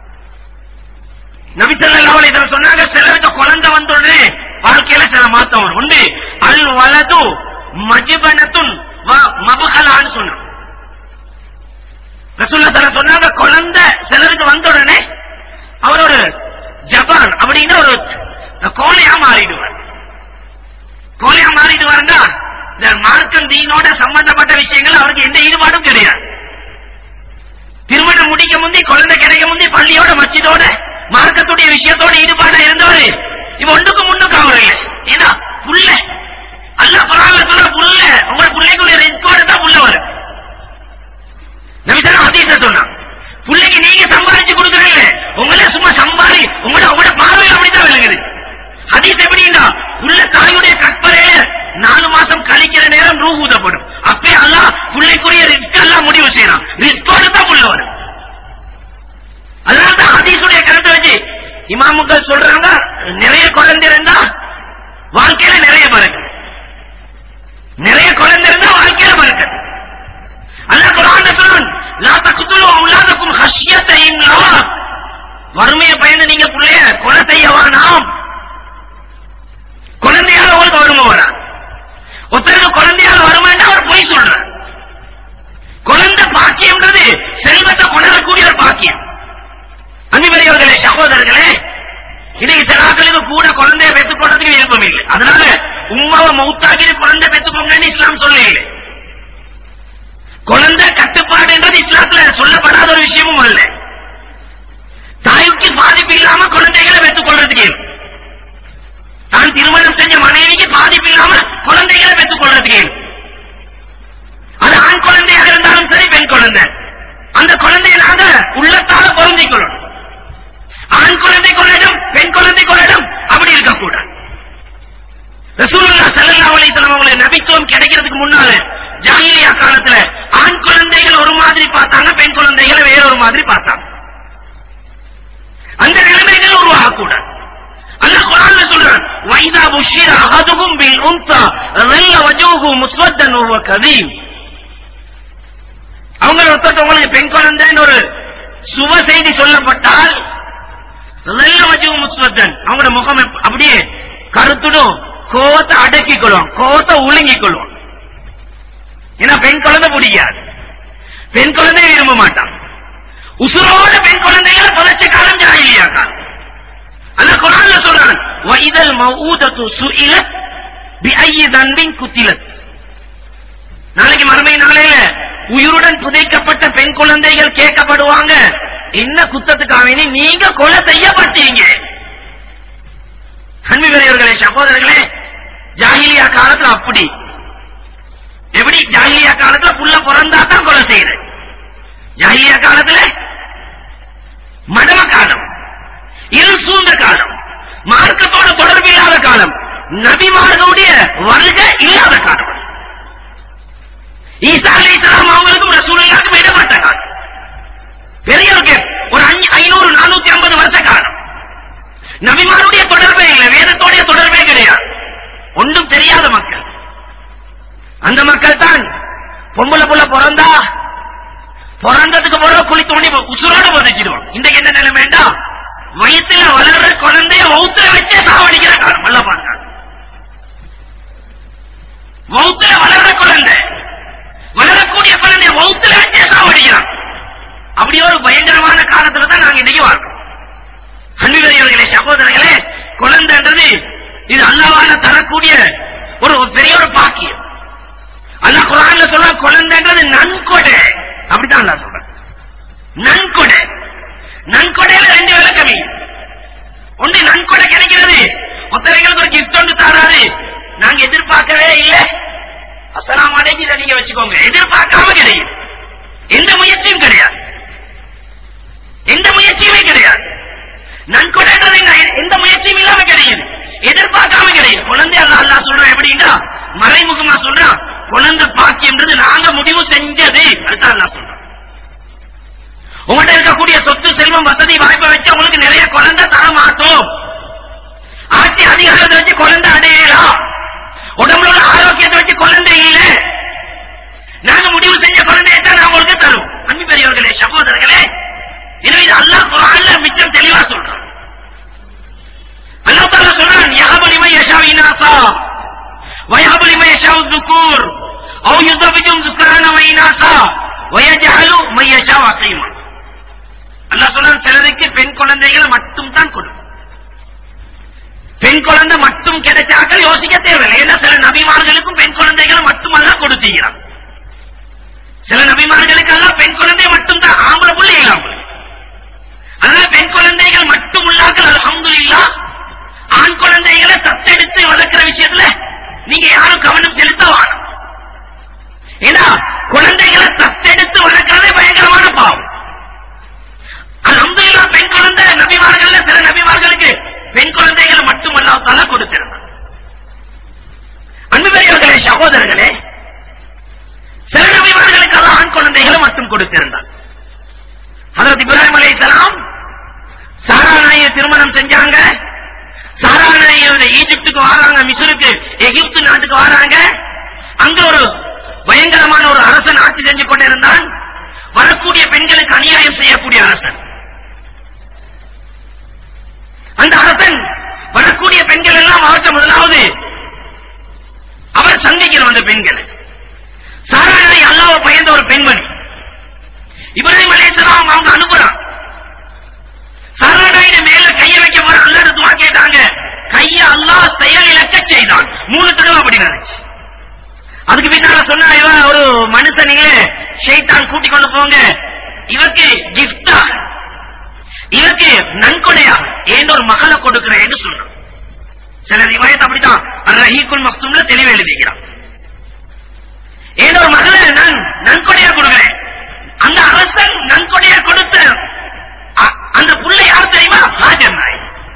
Speaker 1: நபி ஸல்லல்லாஹு அலைஹி வஸல்லம் சொன்னாங்க, சிலருக்கு குழந்தை வந்தோடனே வாழ்க்கையில சில மாற்றம் வரும். உண்டு அல் வலது மஜ்பனத்துன் வ மபகலான்னு சொன்னாங்க. ரசூலுல்லாஹ் ஸல்லல்லாஹு அலைஹி சொன்னாங்க, குழந்தை சிலருக்கு வந்த உடனே அவர் ஒரு ஜபான் அப்படின்னா ஒரு கோழையா மாறிடுவார். கோழையா மாறிடுவாருன்னா இந்த மார்க்கம் தீனோட சம்பந்தப்பட்ட விஷயங்கள் அவருக்கு எந்த ஈடுபாடும் கிடையாது. திருமணம் முடிக்க முந்தி, குழந்தை கிடைக்க முந்தி பள்ளியோட மஸ்ஜிதோட மார்க்கத்துடைய விஷயத்தோட ஈடுபாடு இருந்தவர் இவ ஒன்றுக்கு முன்னுக்கு அவர் இல்லை. ஏன்னா புள்ள அல்லாஹ் குர்ஆன்ல சொல்ற புள்ள உங்க பிள்ளைக்குரிய ரிஸ்கோட தான் புள்ள வரும். நபி ஸல்லல்லாஹு அலைஹி வஸல்லம் சொன்னாங்க, புள்ளைக்கு நீங்க சம்பாதிச்சு கொடுக்கறீங்க, உங்களே சும்மா சம்பாதி உங்களோட பார்வையில் அப்படித்தான் விளங்குது. ஹதீஸ் எப்படின்னா, புள்ள தாயுடைய கற்பனையில 4 மாசம் கழிக்கிற நேரம் ரூஹ் ஊதப்படும். அப்பே அல்லாஹ் புள்ளைக்குரிய ரிஸ்க் எல்லாம் முடிவு செய்யறான். ரிஸ்கோட தான் புள்ள வரும். அதனால்தான் ஹதீஸுடைய கருத்தை வச்சு இமாமுக்கள் சொல்றாங்க, நிறைய குழந்தை இருந்தா வாழ்க்கையில நிறைய பறக்கு, நிறைய குழந்தை இருந்தா வாழ்க்கையில பறக்கு. அல்லாஹ் குர்ஆன்ல சொல்றான், லா தக்துலு அவுலாதக்கும் ஹஷ்யத இம்லாக். வறுமையை பயந்து நீங்க பிள்ளைய கொலை செய்ய வேணாம். குழந்தையால உங்களுக்கு வறுமை வரா. ஒருத்தருக்கு குழந்தையால வறுமைன்னா அவர் பொய் சொல்றார். குழந்தை பாக்கியம்ன்றது செல்வத்தை கொணரக்கூடிய ஒரு பாக்கியம். அன்புடையவர்களே, சகோதரர்களே, இன்னைக்கு சில ஆட்களுக்கு கூட குழந்தைய பெற்றுக் கொள்றதுக்கு விருப்பம் இல்லை. அதனால உம்மாவை மௌத்தாக்கி குழந்தை பெற்றுக்கோங்கன்னு இஸ்லாம் சொல்ல இல்லை. குழந்தை கட்டுப்பாடுன்றது இஸ்லாத்துல சொல்லப்படாத ஒரு விஷயமும் அல்ல. குழந்தைகளை பெற்றுக் கொள்றதுக்கு தான் திருமணம் செஞ்ச மனைவிக்கு பாதிப்பு இல்லாம குழந்தைகளை பெற்றுக் கொள்றதுக்கு அது ஆண் குழந்தையாக இருந்தாலும் சரி பெண் குழந்தை அந்த குழந்தையை நாங்க உள்ளத்தால பொருந்திக் கொள்ளணும். ஆண் குழந்தை கொள்ளிடம் பெண் குழந்தை கொள்ளிடம் அப்படி இருக்கக்கூடாது. ரசூலுல்லாஹ் ஸல்லல்லாஹு அலைஹி வஸல்லம் அவங்கள நபித்துவம் கிடைக்கிறதுக்கு முன்னால ஜாஹிலியா காலத்துல ஆண் குழந்தைகள் ஒரு மாதிரி பார்த்தாங்க, பெண் குழந்தைகளை வேற ஒரு மாதிரி பார்த்தாங்க. அந்த நிலைமைகள் உருவாகக்கூடாது. அல்லாஹ் குர்ஆன்ல சொல்றான், வைதா புஷிர அஹதுஹும் பில் உன்ஸா ظل وجهه مسودا وهو كظيم. அவங்க ஒருத்தவங்களுக்கு பெண் குழந்தைன்னு ஒரு சுப செய்தி சொல்லப்பட்டால் ظل وجهه مسودا, அவங்களோட முகம் அப்படியே கருத்துடும், கோவத்தை அடக்கிக் கொள்ளும், கோவத்தை உழுங்கிக் கொள்ளும். ஏன்னா பெண் குழந்தை பிடிக்காது, பெண் குழந்தையை விரும்ப மாட்டான். உசுரோட பெண் குழந்தைகளை புதைச்ச காலம் ஜாஹிலியா காலம். அல்லாஹ் குர்ஆன்ல சொல்றான், வைதல் மௌஊதத்து சுஇலத் பிஅய்யி தன்பின் குத்திலத். நாளைக்கு மறுமை நாளையில உயிருடன் புதைக்கப்பட்ட பெண் குழந்தைகள் கேட்கப்படுவாங்க, என்ன குத்தத்துக்காக நீங்க கொலை செய்யப்பட்டீங்க. அன்பிற்குரியவர்களே, சகோதரர்களே, ஜாஹிலியா காலத்துல அப்படி எப்படி ஜாஹிலியா காலத்துல புள்ள பிறந்தா தான் கொலை செய்யற. ஜாஹிலியா காலத்துல மடம காலம், இருள் சூழ்ந்த காலம், மார்க்கத்தோட தொடர்பு இல்லாத காலம், நபிமார்களுடைய வருகை இல்லாத காலம். ஈசா அலைஹிஸ்ஸலாம் அவங்களுக்கும் ரசூலுல்லாஹ்க்கும் இடப்பட்ட காலம், பெரிய ஒரு 500-450 வருஷ காலம். நபிமாருடைய தொடர்பே இல்லை, வேதத்தோடைய தொடர்பே கிடையாது, ஒன்றும் தெரியாத மக்கள். அந்த மக்கள் தான் பொம்பளை புள்ள பிறந்தா பிறந்ததுக்கு பிறகு குழி தோண்டி உசுரோட புதைச்சிடுவோம். இன்றைக்கு என்ன நிலைமைண்டா, வயிற்றுல வளர்ற குழந்தைய வௌத்துல வச்சே சாவடிக்கிற காலம். நல்லா பாருங்க, வௌத்துல வளர்ற குழந்தை, வளரக்கூடிய குழந்தைய வௌத்துல வச்சே சாவடிக்கிறான். அப்படி ஒரு பயங்கரமான காலத்துல தான் நாங்க இன்னைக்கு வாழ்றோம். அன்பிற்குரியவர்களே, சகோதரர்களே, குழந்தைன்றது இது அல்லாஹ்வால தரக்கூடிய ஒரு பெரிய ஒரு பாக்கியம். அல்லாஹ் குர்ஆன்ல சொல்ற குழந்தைன்றது நன்கொடை, அப்படித்தான் அல்லாஹ் சொல்ற நன்கொடை. நன்கொடையில 2 விளக்கம். ஒன்று நன்கொடை கிடைக்கிறது, ஒருத்தரைகளுக்கு ஒரு கிஃப்ட் ஒன்று தாராரு, நாங்க எதிர்பார்க்கவே இல்லை, அஸ்ஸலாமு அலைக்கும் இதை நீங்க வச்சுக்கோங்க, எதிர்பார்க்காம கிடையாது, எந்த முயற்சியும் கிடையாது, எந்த முயற்சியுமே கிடையாது. நன்கொடைன்றது எந்த முயற்சியும் இல்லாம கிடையாது, எதிர்பார்க்காம கிடையாது. குழந்தை அல்லாஹ் சொல்றான் எப்படின்னா, மறைமுகமா சொல்றான், குழந்தை பாக்கியம்ன்றது நாங்க முடிவு செஞ்சது. அதுதான் அல்லாஹ் சொல்றான். உங்கள்கிட்ட இருக்கக்கூடிய சொத்து செல்வம் வசதி வாய்ப்பை வச்சு உங்களுக்கு நிறைய குழந்தை தர மாட்டோம், ஆட்சி அதிகாரத்தை வச்சு குழந்தை அடையலாம், உடம்புல உள்ள ஆரோக்கியத்தை வச்சு குழந்தை இல்லை, நாங்க முடிவு செஞ்ச குழந்தையை தான் நான் உங்களுக்கு தரும். அன்பு பெரியவர்களே, சகோதரர்களே, எனவே இது அல்லாஹ் குர்ஆன்ல மிச்சம் தெளிவா சொல்றான். அல்லாஹ் தஆலா சொல்றான், யஹபு லிமன் யஷாஉ இனாஸா வயஹபு லிமன் யஷாஉ ذுகூர் அவ் யுஸவ்விஜுஹும் ذுக்ரான வ இனாஸா வயஜஅலு மன் யஷாஉ அகீமா. அல்லாஹ் சொல்றான், சிலருக்கு பெண் குழந்தைகளை மட்டும் தான் கொடுக்கும். பெண் குழந்தை மட்டும் கிடைச்சாக்கள் யோசிக்க தேவையில்லை. ஏன்னா சில நபிமார்களுக்கும் பெண் குழந்தைகளை மட்டுமல்ல கொடுத்தீங்கிறான். சில நபிமார்களுக்கு எல்லாம் பெண் குழந்தை மட்டும் தான், ஆம்பளை புள்ளை இல்லாமல். அதனால பெண் குழந்தைகள் மட்டும் உள்ளாக்கள் அல்ஹம்துலில்லாஹ். ஆண் குழந்தைகளை தத்தெடுத்து வளர்க்கிற விஷயத்துல நீங்க யாரும் கவனம் செலுத்த வேணும். ஏன்னா குழந்தைகளை தத்தெடுத்து வளர்க்கிறதே பயங்கரமான பாவம். அல்ஹம்துலில்லாஹ், பெண் குழந்தை நபிமார்கள் சில நபிமார்களுக்கு பெண் குழந்தைகளை மட்டும் அல்லாஹ் கொடுத்திருந்தார். அன்புக்குரியவர்களே, சகோதரர்களே, சில நபிமார்களுக்கு அல்லாஹ் ஆண் குழந்தைகளை மட்டும் கொடுத்திருந்தார். ஹஜ்ரத் இப்ராஹிம் அலைஹிஸ்ஸலாம் சாரா நாயை திருமணம் செஞ்சாங்க. சாரா நாயை ஈஜிப்துக்கு வராங்க, மிஸ்ருக்கு எகிப்து நாட்டுக்கு வராங்க. அங்க ஒரு பயங்கரமான ஒரு அரசன் ஆட்சி செஞ்சு கொண்டிருந்தான், வரக்கூடிய பெண்களுக்கு அநியாயம் செய்யக்கூடிய அரசன். அந்த அரசன் வரக்கூடிய பெண்கள் எல்லாம் அவர்கிட்ட முதலாவது அவர் சந்திக்கிறோம். அந்த பெண்கள் சாரா நாய் அல்லாஹ்வை பயந்த ஒரு பெண்மணி. இப்ராஹிம் அலைஹிஸ்ஸலாம் அவங்க அனுப்புறான். சாரா நாயிட மேல கைய வைக்க போற அல்லாஹ் துஆ கேட்டாங்க, கைய அல்லாஹ் செயல் இழக்க செய்தான். 3 தடவை அப்படி நடந்துச்சு. அதுக்கு பின்னால சொன்னா, இவன் ஒரு மனுஷனையே ஷைத்தான் கூட்டிக் கொண்டு போங்க, இவருக்கு கிஃப்டா இதற்கு நன்கொடையா ஏன் ஒரு மகளை கொடுக்கிறேன்னு சொல்றான். சில ரிவாயத் அப்படித்தான் ரஹீக்குல் மக்தூம்ல தெளிவு எழுதிக்கிறான். ஏதோ ஒரு மகளை நான் நன்கொடையா கொடுக்கிறேன். அந்த அரசன் நன்கொடையா கொடுத்த அந்த புள்ளை யார் தெரியுமா? ஹாஜர் நாய்.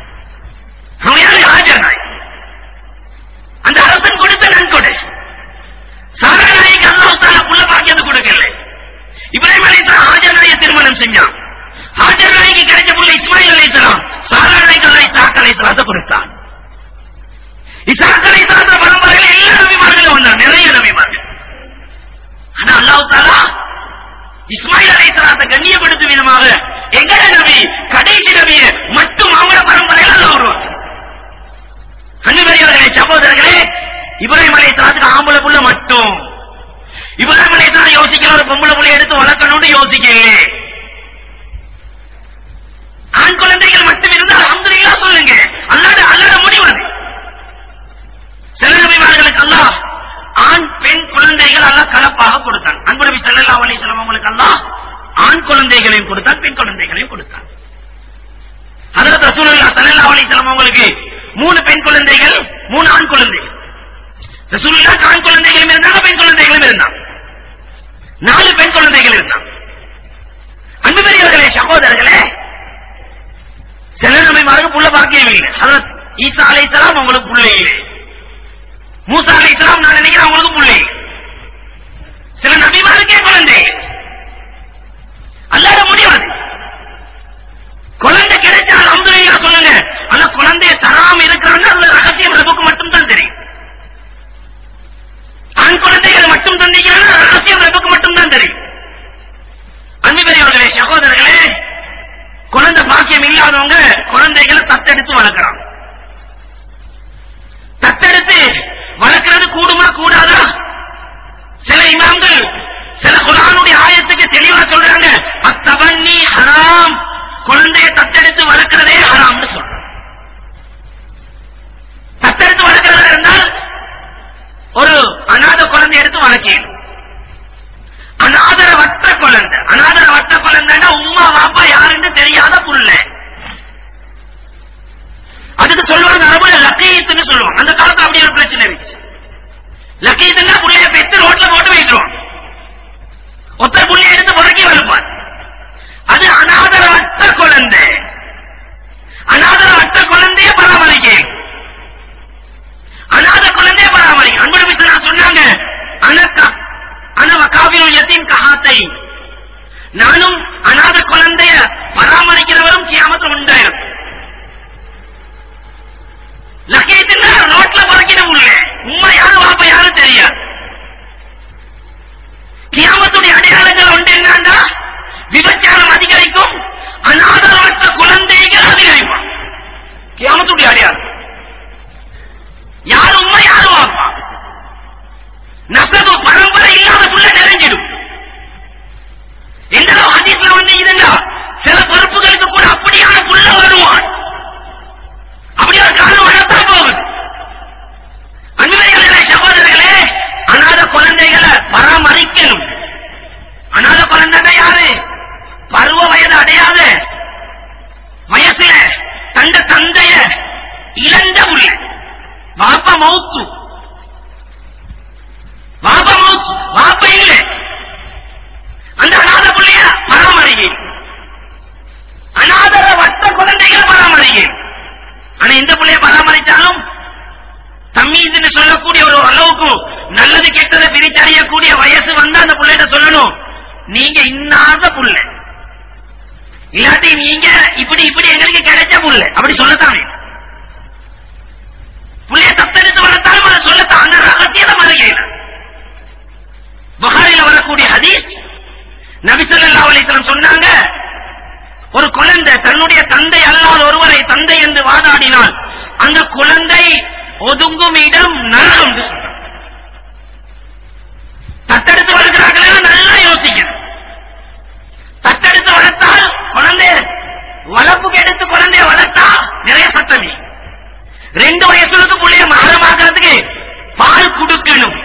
Speaker 1: ஹாஜர் நாய் அந்த அரசன் கொடுத்த நன்கொடை. சாரா நாய்க்கு அல்லாஹ் தஆலா புள்ள பாக்கியத்தை கொடுக்கல. இப்ராஹிம் அலைஹிஸ்ஸலாம் ஹாஜர் நாயை திருமணம் செஞ்சான். ஹாஜர் நாய்க்கு கிடைச்ச புள்ள இஸ்மாயில் அலைஹிஸ்ஸலாம். சாரா நாய்க்கு அல்லாஹ் இஸ்ஹாக் அலைஹிஸ்ஸலாத்தை கொடுத்தான். இஸ்ஹாக் அலைஹிஸ்ஸலாத்த பரம்பரையில எல்லா நபிமார்களும் வந்தாங்க, நிறைய நபிமார்கள். ஆனா அல்லாஹ் தஆலா இஸ்மாயில் அலைஹிஸ்ஸலாத்தை கண்ணியப்படுத்தும் விதமாக எங்கட நபி கடைசி நபியை மட்டும் அவங்கள பரம்பரையில அல்லாஹ் உருவாக்கினார். அன்புக்குரியவர்களே, சகோதரர்களே, இப்ராஹிம் அலைஹிஸ்ஸலாத்துக்கு ஆம்பளை புள்ள மட்டும். இப்ராஹிம் அலைஹிஸ்ஸலாம் யோசிக்கல ஒரு பொம்பளை புள்ளைய எடுத்து வளர்க்கணும்னு யோசிக்கல. ஆண் குழந்தைகள் மட்டும் இருந்தால் அல்ஹம்துலில்லாஹ் சொல்லுங்க. அல்லாஹ்வுடைய முடிவு அது. சில நபிமார்களுக்கு அல்லாஹ் ஆண் பெண் குழந்தைகள் அல்லாஹ் கலப்பாக கொடுத்தான். அன்பு நபி ஸல்லல்லாஹு அலைஹி வஸல்லம் அவங்களுக்கு அல்லாஹ் ஆண் குழந்தைகளையும் கொடுத்தான், பெண் குழந்தைகளையும் கொடுத்தான். ஹஜ்ரத் ரசூலுல்லாஹ் ஸல்லல்லாஹு அலைஹி வஸல்லம் அவங்களுக்கு 3 பெண் குழந்தைகள், 3 ஆண் குழந்தைகள். ரசூலுல்லாஹ் ஆண் குழந்தைகளும் இருந்தாங்க, பெண் குழந்தைகளும் இருந்தாங்க. 4 பெண் குழந்தைகள் இருந்தாங்க. அன்புக்குரியவர்களே, சகோதரர்களே, சில நபிமாருக்கு புள்ள பாக்கியம் இல்லை. ஹஜ்ரத் ஈசா அலைஹிஸ்ஸலாம் அவங்களுக்கு புள்ள இல்லை. மூசா அலைஹிஸ்ஸலாம் நான் நினைக்கிறேன் அவங்களுக்கு புள்ள இல்லை. சில நபிமாருக்கே குழந்தை. அல்லாஹ்வுடைய முடிவு அது. குழந்தை கிடைச்சா அல்ஹம்துலில்லாஹ் சொல்லுங்க. ஆனா குழந்தையை தராம இருக்கிறாங்க, அந்த ரகசியம் ரப்புக்கு மட்டும் தான் தெரியும். ஆண் குழந்தைகள் மட்டும் தந்திக்கிறாங்க, ரகசியம் ரப்புக்கு மட்டும் தான் தெரியும். அன்புக்குரியவர்களே, சகோதரர்களே, குழந்தை பாக்கியம் இல்லாதவங்க குழந்தைகளை தத்தெடுத்து வளர்க்கிறாங்க. தத்தெடுத்து வளர்க்கிறது கூடுமா கூடாதா? சில இமாம்கள் சில குர்ஆனுடைய ஆயத்துக்கு தெளிவா சொல்றாங்க, அத்தபன்னி ஹராம், குழந்தையை தத்தெடுத்து வளர்க்கிறதே ஹராம்னு சொல்றாங்க. தத்தெடுத்து வளர்க்கிறதா இருந்தால் ஒரு அநாத குழந்தை எடுத்து வளர்க்கணும். அநாதரவற்ற குழந்தை, அநாதரவற்ற குழந்தைன்னா உம்மா வாப்பா யாருன்னு தெரியாத புள்ள. அதுக்கு சொல்லுவாங்க அரபுல லக்கீத்துன்னு சொல்லுவாங்க. அந்த காலத்துல அப்படி ஒரு பிரச்சனை இருக்கு. லக்கீத்துன்னா புள்ளைய பெற்று ரோட்ல போட்டு வைக்கிறோம். ஒத்த புள்ளைய எடுத்து புறக்கி வளர்ப்பார். அது அநாதரவற்ற குழந்தை. அநாதரவற்ற குழந்தைய பராமரிக்க, அநாத குழந்தைய பராமரிக்க. அன்பு நபி சொன்னாங்க, அனவகாவிலுல் யதீம் கஹாத்தை, நானும் அநாத குழந்தைய பராமரிக்கிறவரும் கியாமத்தில் உண்டாயிருக்கும். லக்கீத்துன்னா ரோட்ல புறக்கிட உள்ள உம்மா யாரு வாப்பா யாரும் தெரியாது. கியாமத்துடைய அடையாளங்கள் ஒன்று என்னன்னா விபச்சாரம் அதிகரிக்கும், அநாதரவற்ற குழந்தைகள் அதிகரிப்பான். கியாமத்துடைய அடையாளம் யாரு உம்மா யாரு வாப்பா, நசபு பரம்பரை இல்லாத புள்ள நிறைஞ்சிடும். எந்த ஹதீஸ்ல வந்து இதுன்னா சில பொறுப்புகளுக்கு கூட அப்படியான புள்ள வருவான். அப்படி ஒரு காலம் வரத்தான் போகுது. அன்புக்குரியவர்களே, சகோதரர்களே, அநாத குழந்தைகளை பராமரிக்கணும். அநாத குழந்தை யாரு? பருவ வயது அடையாத வயசுல தந்த தந்தைய இழந்த உள்ள வாப்ப மௌத்து, வாப்ப மௌத்து, வாப்ப இல்லை. அந்த அநாத பிள்ளைய பராமரிக்க, அநாதரவற்ற குழந்தைகளை பராமரிக்க. ஆனா இந்த பிள்ளைய பராமரிச்சாலும் தம்மீதுன்னு சொல்லக்கூடிய ஒரு அளவுக்கு நல்லது கெட்டதை பிரிச்சறியக்கூடிய வயசு வந்து அந்த பிள்ளைகிட்ட சொல்லணும், நீங்க இன்னாத புள்ள, இல்லாட்டி நீங்க இப்படி இப்படி எங்களுக்கு கிடைச்ச புள்ள, அப்படி சொல்லத்தானே. புள்ளைய தத்தெடுத்து வளர்த்தாலும் அதை சொல்லத்தான். அந்த ரகசியத்தை மறுகையில புகாரில வரக்கூடிய ஹதீஸ், நபி ஸல்லல்லாஹு அலைஹி வஸல்லம் சொன்னாங்க, ஒரு குழந்தை தன்னுடைய தந்தை அல்லாத ஒருவரை தந்தை என்று வாதாடினால் அந்த குழந்தை ஒதுங்கும் இடம் நரகம் என்று சொன்னார். தத்தெடுத்து வளர்க்கிறார்களா நல்லா யோசிக்கணும். தத்தெடுத்து வளர்த்தால் குழந்தை வளர்ப்புக்கு எடுத்து குழந்தைய வளர்த்தா நிறைய சட்டமே. 2 வயசுக்கு புள்ளைய மகரமாக்குறதுக்கு பால் கொடுக்கணும்.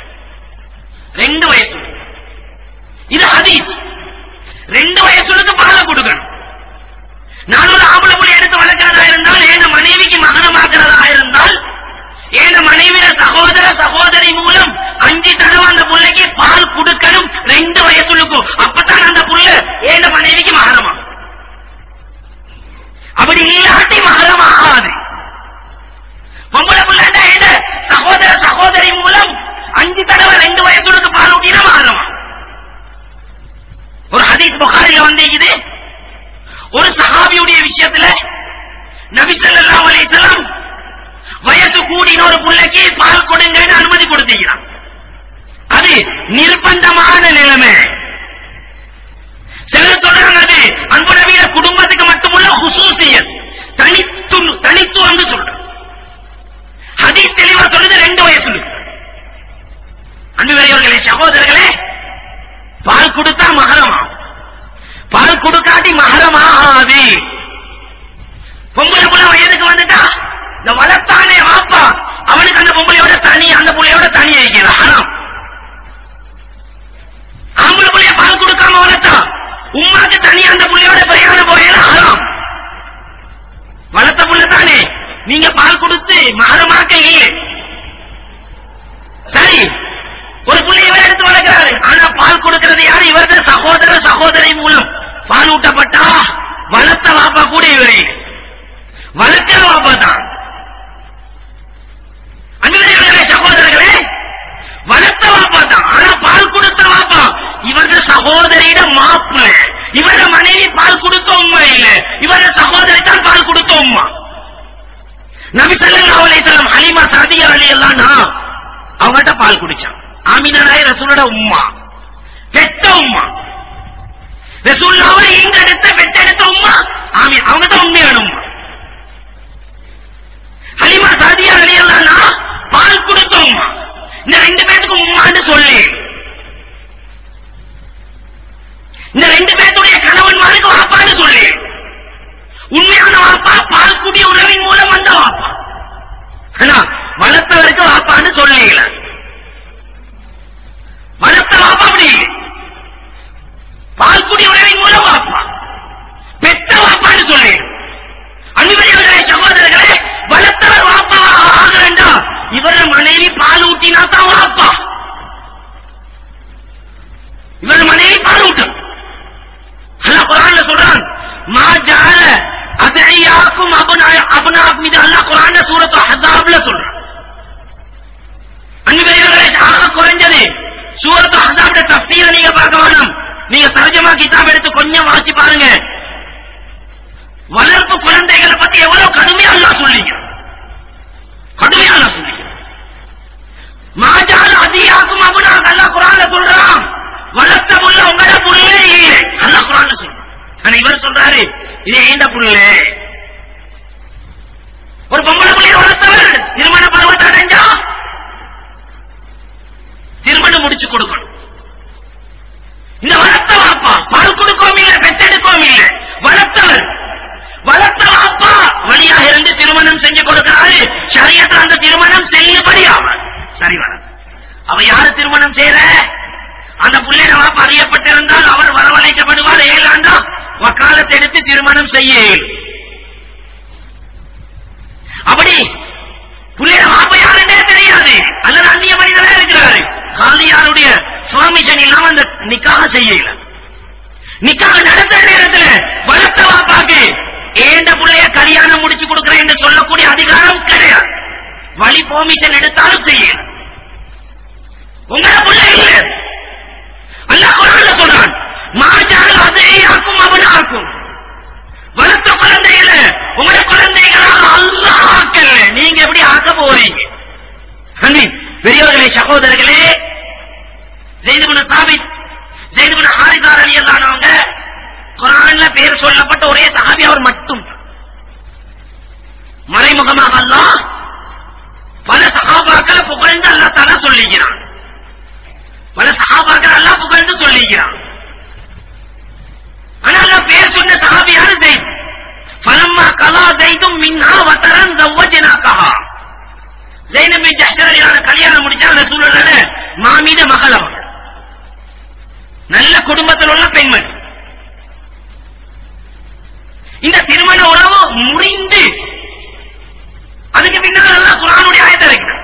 Speaker 1: 2 வயசு, இது ஹதீஸ். 2 வயசுக்கு பால் கொடுக்கணும். நான் ஒரு ஆம்பளை புள்ளி எடுத்து வளர்க்கிறதா இருந்தால், என் மனைவிக்கு மகனமாக்குறதா இருந்தால், என் மனைவிய சகோதர சகோதரி மூலம் 5 தடவை அந்த புள்ளைக்கு பால் கொடுக்கணும் 2 வயசுக்கும். அப்பதான் அந்த புள்ள என் மனைவிக்கு மகனமா. அப்படி இல்லாட்டி மகனமாகாது. பொம்பளை புள்ளா என் சகோதர சகோதரி மூலம் 5 தடவை 2 வயசுக்கு பால் ஊட்டினா மகனமா. ஒரு ஹதீஸ் புகாரில வந்திருக்குது. ஒரு சஹாபியுடைய விஷயத்துல நபி ஸல்லல்லாஹு அலைஹி வஸல்லம் வயசு கூடின ஒரு புள்ளைக்கு பால் கொடுங்கன்னு அனுமதி கொடுத்தீங்களாம். அது நிர்பந்தமான நிலைமை. சிலர் சொல்றாங்க அது அன்பு நபியில குடும்பத்துக்கு மட்டுமுள்ள ஹுசூசியத், தனித்துவம் சொல்ற. ஹதீஸ் தெளிவா சொல்லுது 2 வயசு. அன்புடையவர்களே, சகோதரர்களே, பால் கொடுத்தா மகரமா, பால் கொடுக்காட்டி மகரமாகாது. பொம்பளை புள்ள வயதுக்கு வந்துட்டா இந்த வளர்த்தானே வாப்பா, அவனுக்கு அந்த பொம்பளையோட தனி, அந்த புள்ளையோட தனி ஆகிக்கலாம். ஆம்பளை புள்ளைய பால் கொடுக்காம வளர்த்தா உமாக்கு தனி, அந்த புள்ளையோட பிரயாணம் போயலாம். வளர்த்த புள்ள தானே, நீங்க பால் கொடுத்து மகரமாக்க இல்லை. சரி, ஒரு புள்ளை இவர் எடுத்து வளர்க்கிறாரு. ஆனா பால் கொடுக்கிறது யாரு? இவரது சகோதர சகோதரி மூலம் பால் ஊட்டப்பட்டா வளர்த்த வாப்பா கூட இவரே, வளர்க்கிற வாப்பா தான். அன்புடைய சகோதரர்களே, வளர்த்த வாப்பா தான். ஆனா பால் கொடுத்த வாப்பா இவரது சகோதரியிட மாப்பிள்ள. இவர மனைவி பால் கொடுத்த உண்மை இல்லை, இவரது சகோதரி தான் பால் கொடுத்த உண்மை. நபி ஸல்லல்லாஹு அலைஹி வஸல்லம் ஹலீமா சாதியா ரலியல்லாஹு அவங்கள்ட்ட பால் குடிச்சான். ஆமினா நாயர் ரசூலோட உம்மா, பெத்த உம்மா. ரசூலுல்லாஹ் இங்க எடுத்த பெற்றெடுத்த உம்மா ஆமீன், அவங்க தான் உண்மையான உம்மா. ஹலீமா சாதியா ரலியல்லாஹு பால் கொடுத்த உம்மா. இந்த 2 பேத்துக்கு உம்மான்னு சொல்லி, இந்த 2 பேத்துடைய கணவன்மாருக்கு வாப்பான்னு சொல்லி, உண்மையான வாப்பா பால் குடிய உறவின் மூலம் வந்த வாப்பா. வளர்த்தவருக்கு வாப்பான்னு சொல்லல. வளர்த்த வாப்பா அப்படி பால் குடி உறவின் மூலம் வாப்பா, பெத்த வாப்பான்னு சொல்லி. அன்புடையவர்களே, சகோதரர்களே, வளர்த்தவர் வாப்பா ஆகிறா, இவர மனைவி பால் ஊட்டினா தான் வாப்பா. இவர் மனைவி பால் ஊட்டும். அல்லாஹ் குர்ஆன்ல சொல்றான், மா ஜஅல அதஇயாக்கும் அப்னாஅக்கும் மீது அல்லாஹ் குர்ஆன்ல சூரத்து அஹ்ஸாப்ல சொல்றான். அன்புடையவர்களே, ஆக குறைஞ்சது சூரத்து அஹ்ஸாப்ல தஃசீரை நீங்க பார்க்க வேணும். நீங்க தர்ஜமா கிதாப் எடுத்து கொஞ்சம் வாசி பாருங்க. வளர்ப்பு குழந்தைகளை பத்தி எவ்வளவு கடுமையா அல்லாஹ் சொல்லிங்க, கடுமையா அல்லாஹ் சொல்லிங்க. மா ஜஅல அதஇயாக்கும் அப்னாஅக்கும் அல்லாஹ் குர்ஆன்ல சொல்றான், வளர்த்த புள்ள உங்களோட புள்ளே இல்லை அல்லாஹ் குர்ஆன்ல சொல்றான். ஆனா இவர் சொல்றாரு இது ஏண்ட புள்ளே. ஒரு பொம்பளை புள்ளைய வளர்த்தவர் திருமண பருவத்தை அடைஞ்சா திருமணம் முடிச்சு கொடுக்கணும். இந்த வளர்த்த வாப்பா பால் கொடுக்கவும் இல்லை, பெற்றெடுக்கவும் இல்லை. வளர்த்தவர், வளர்த்த வாப்பா வழியாக இருந்து திருமணம் செஞ்சு கொடுக்கிறாரு. ஷரியத்துல அந்த திருமணம் செல்லுபடியாவார், சரி வர. அவ யாரு திருமணம் செய்யற? அந்த புள்ளைய வாப்பா அறியப்பட்டிருந்தால் அவர் வரவழைக்கப்படுவார். 7 ஆண்டா வக்காலத்தை எடுத்து திருமணம் செய்ய. அப்படி புள்ளைய வாப்பா யாருன்னே தெரியாது, அல்லது அந்நிய மனிதனா இருக்கிறாரு. காலியாருடைய பெர்மிஷன் இல்லாம அந்த நிக்காக செய்யல. நிக்காக நடத்த நேரத்தில் வளர்த்த வாப்பாக்கு ஏண்ட புள்ளைய கல்யாணம் முடிச்சு கொடுக்கிறேன் என்று சொல்லக்கூடிய அதிகாரம் கிடையாது. வழி பெர்மிஷன் எடுத்தாலும் செய்யல. உங்கள புள்ளை இல்லை. அல்லாஹ் குர்ஆன்ல சொல்றான், மா ஜஅல அதஇயாக்கும் அப்னாஅக்கும். வளர்த்த குழந்தைகளை உங்களோட குழந்தைகளாக அல்லாஹ் ஆக்கல, நீங்க எப்படி ஆக்க போறீங்க? பெரியவர்களே, சகோதரர்களே, ஸைத் இப்னு சாபித், ஸைத் இப்னு ஹாரிஸா ரலியல்லாஹு அன்ஹு குர்ஆன்ல பேர் சொல்லப்பட்ட ஒரே சஹாபி அவர் மட்டும். மறைமுகமாக அல்லாஹ் பல சஹாபாக்களை புகழ்ந்து அல்லாஹ் தஆலா சொல்லிக்கிறான். பல சஹாபாக்கள் அல்லாஹ் புகழ்ந்து சொல்லிக்கிறான். ஆனா அல்லாஹ் பேர் சொன்ன சஹாபி யாரு? ஸைத். ஃபலம்மா கலா ஸைதும் மின்ஹா வதரன் ஜவ்வஜனாகஹா. ஸைனப் பின் ஜஹ்ஷ் ரலியல்லாஹு கல்யாணம் முடிச்சா ரசூலுல்லாஹ் மாமீத மகள். அவர் நல்ல குடும்பத்தில் உள்ள பெண்மணி. இந்த திருமண உறவு முறிந்து அதுக்கு பின்னால் அல்லாஹ் குர்ஆனுடைய ஆயத்தை இறக்கினான்.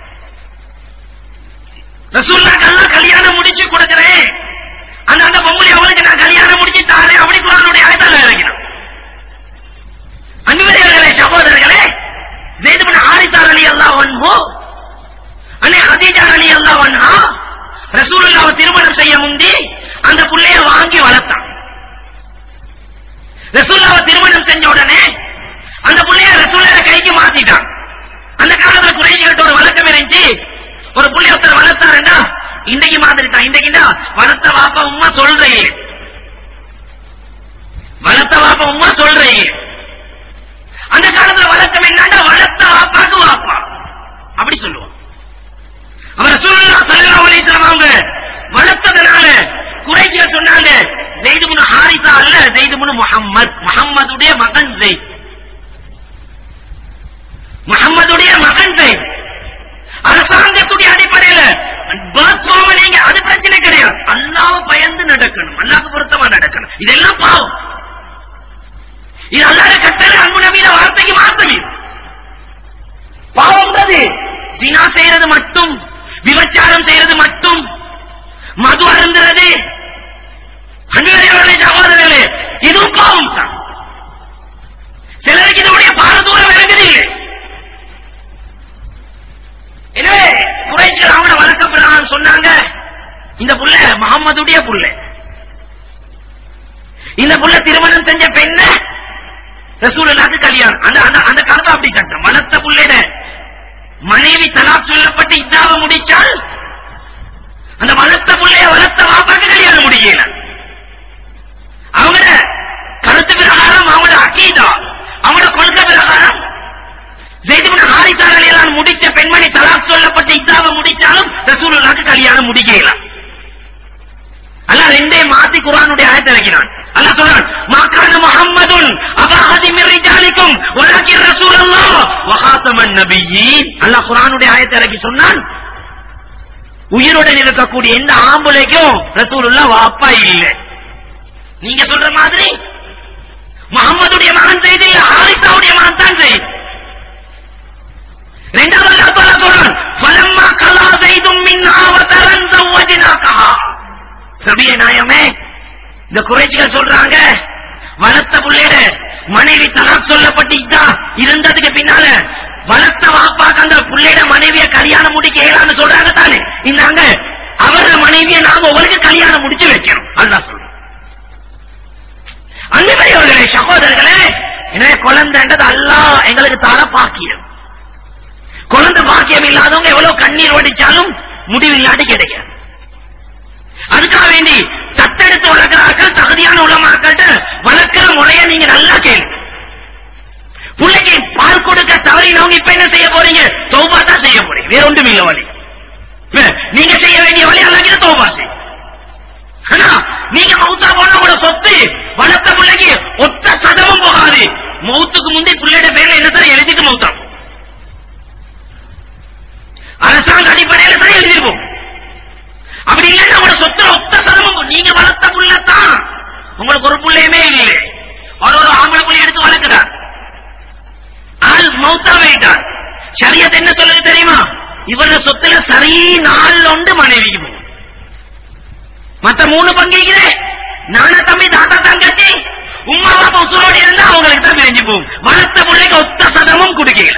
Speaker 1: ரசூலுல்லாஹ் அல்லாஹ் கல்யாணம் முடிச்சு கொடுக்கிறேன், அந்த பொம்பளை அவளுக்கு நான் கல்யாணம் முடிச்சு தாரேன், அப்படி குர்ஆனுடைய ஆயத்தை இறக்கினான். அன்புடையவர்களே, சகோதரர்களே, ஸைத் இப்னு ஹாரிஸா ரலியல்லாஹு அன்ஹு அன்னை ஹதீஜா ரலியல்லாஹு அன்ஹா ரசூலுல்லாஹ் திருமணம் செய்ய முந்தி அந்த புள்ளைய வாங்கி வளர்த்தான். ரசூலுல்லாஹ் திருமணம் செஞ்ச உடனே அந்த புள்ளைய ரசூலுல்லாஹ் கைக்கு மாத்திட்டான். அந்த காலத்துல குறைஷிகள்ட்ட ஒரு வழக்கம் இருந்துச்சு, ஒரு புள்ளைய ஒருத்தர் வளர்த்தாருன்னா இன்னைக்கு மாத்திட்டான், இன்னைக்குன்னா வளர்த்த வாப்பா உம்மா சொல்றீங்க, வளர்த்த வாப்பா உம்மா சொல்றீங்க. அந்த காலத்துல வழக்கம் என்னன்னா வளர்த்த வாப்பாக்கு வாப்பா அப்படி சொல்லுவோம். அவர் ரசூலுல்லாஹ் ஸல்லல்லாஹு அலைஹி வஸல்லம் அவங்க வளர்த்ததனால குறைஷிகள் சொன்னாங்க, ஸைத் இப்னு ஹாரிஸா அல்ல, ஸைத் இப்னு முஹம்மத், முஹம்மதுடைய மகன் ஸைத், முஹம்மதுடைய மகன் ஸைத். அரசாங்கத்துடைய அடிப்படையில் நீங்க அது பிரச்சனை கிடையாது, அல்லாஹ்வை பயந்து நடக்கணும், அல்லாஹ்வுக்கு பொருத்தமா நடக்கணும். இதெல்லாம் பாவம், இது அல்லாஹ்வுடைய கட்டளை, அன்பு நபியின் வார்த்தைக்கு மாற்றமே. பாவம்ன்றது ஜினா செய்யறது மட்டும், விபச்சாரம் செய்யறது மட்டும், மது அருந்துறது, அன்புடையவர்களே சகோதரர்களே, இதுவும் பாவம் தான். சிலருக்கு இதனுடைய பாரதூரம் விளங்குதில்லை. எனவே குறைஷிகள் அவன வழக்கப்பிரகாரம் சொன்னாங்க, இந்த புள்ள முஹம்மதுடைய புள்ள, இந்த புள்ள திருமணம் செஞ்ச பெண்ண ரசூலுல்லாஹ்க்கு கல்யாணம். அந்த காலத்துல அப்படி சட்டம், வளர்த்த புள்ளைட மனைவி தலாக் சொல்லப்பட்டு இதாவை முடிச்சால் அந்த வளர்த்த புள்ளைய வளர்த்த வாப்பாக்கு கல்யாணம் முடியல. அவங்களோட கருத்து பிரகாரம், அவங்களோட அகீதா, அவங்களோட கொள்கை பிரகாரம் ஸைத் இப்னு ஹாரிஸா ரலியல்லாஹு முடிச்ச பெண்மணி தலாக் சொல்லப்பட்டு இதாவை முடிச்சாலும் ரசூலுல்லாஹ்க்கு கல்யாணம் முடியல. அல்லாஹ் ரெண்டே மாத்தி குர்ஆனுடைய ஆயத்தை இறக்கினான். அல்லாஹ் சொல்றான், மா கான முஹம்மதுன் அபா அஹதின் மின் ரிஜாலிக்கும் வலக்கின் ரசூலுல்லாஹ் வ ஹாதமன் நபிய்யீன். அல்லாஹ் குர்ஆனுடைய ஆயத்தை இறக்கி சொன்னான், உயிருடன் இருக்கக்கூடிய எந்த ஆம்பளைக்கும் ரசூலுல்லாஹ் வாப்பா இல்ல. நீங்க சொல்ற மாதிரி முஹம்மதுடைய மகன் ஸைத் இல்ல, ஹாரிஸாவுடைய மகன் தான் ஸைத். இரண்டாவது அல்லாஹ் தஆலா சொல்றான், ஃபலம்மா கலா ஸைதும் மின்ஹா வதரன் ஸவஜனாகஹா. நபியே நாயகமே, இந்த குறைஷிகள் சொல்றாங்க, வளர்த்த புள்ளையோட மனைவி தலாக் சொல்லப்பட்டு இதா இருந்ததுக்கு பின்னால வளர்த்த வாப்பாக்கு அந்த புள்ளையோட மனைவிய கல்யாணம் முடிக்க இயலான்னு சொல்றாங்க தானே, இந்தாங்க அவர மனைவியை நாம உங்களுக்கு கல்யாணம் முடிச்சு வைக்கணும் அல்லாஹ் சொல்றோம். அன்புடையவர்களே சகோதரர்களே, எனவே குழந்தைன்றது அல்லாஹ் எங்களுக்கு தார பாக்கியம். குழந்தை பாக்கியம் இல்லாதவங்க எவ்வளவு கண்ணீர் ஓடிச்சாலும் முடிவில்லாட்டி கிடைக்காது. அதுக்காக வேண்டி தத்தெடுத்து வளர்க்கிறார்கள், தகுதியான உலமாக்கள் வளர்க்கிற முறையை நீங்க நல்லா கேளு. பிள்ளைக்கு பால் கொடுக்க தவறினவங்க இப்ப என்ன செய்ய போறீங்க? தௌபா தான் செய்ய போறீங்க, வேற ஒன்றும் இல்ல வழி. நீங்க செய்ய வேண்டிய வழி அல்லாஹ்கிட்ட தௌபா செய். ஆனா நீங்க மௌத்தா போனா கூட சொத்து வளர்த்த பிள்ளைக்கு ஒத்த சதமும் போகாது. மௌத்துக்கு முந்தைய பிள்ளையோட பேர்ல என்ன எழுதிட்டு மௌத்தா அரசாங்க அடிப்படையில தான் எழுதிருப்போம். அப்படி இல்லைன்னா உங்களோட சொத்துல ஒத்த சதமும் நீங்க வளர்த்த புள்ளத்தான், உங்களுக்கு ஒரு புள்ளையுமே இல்லை. ஒரு ஆம்பளை புள்ளி எடுத்து வளர்க்கிறார், ஆள் மௌத்தா வைத்தார். ஷரியத் என்ன சொல்லுது தெரியுமா? இவரோட சொத்துல சரி 4 ஒன்று மனைவிக்கு போகும், மத்த 3 பங்கிக்கிறேன் நானா தம்பி தாத்தா தங்கச்சி உமா பாப்பா உசுரோடு இருந்தா அவங்களுக்கு தான் பிரிஞ்சு போகும். வளர்த்த பிள்ளைக்கு ஒத்த சதமும் குடுக்கல.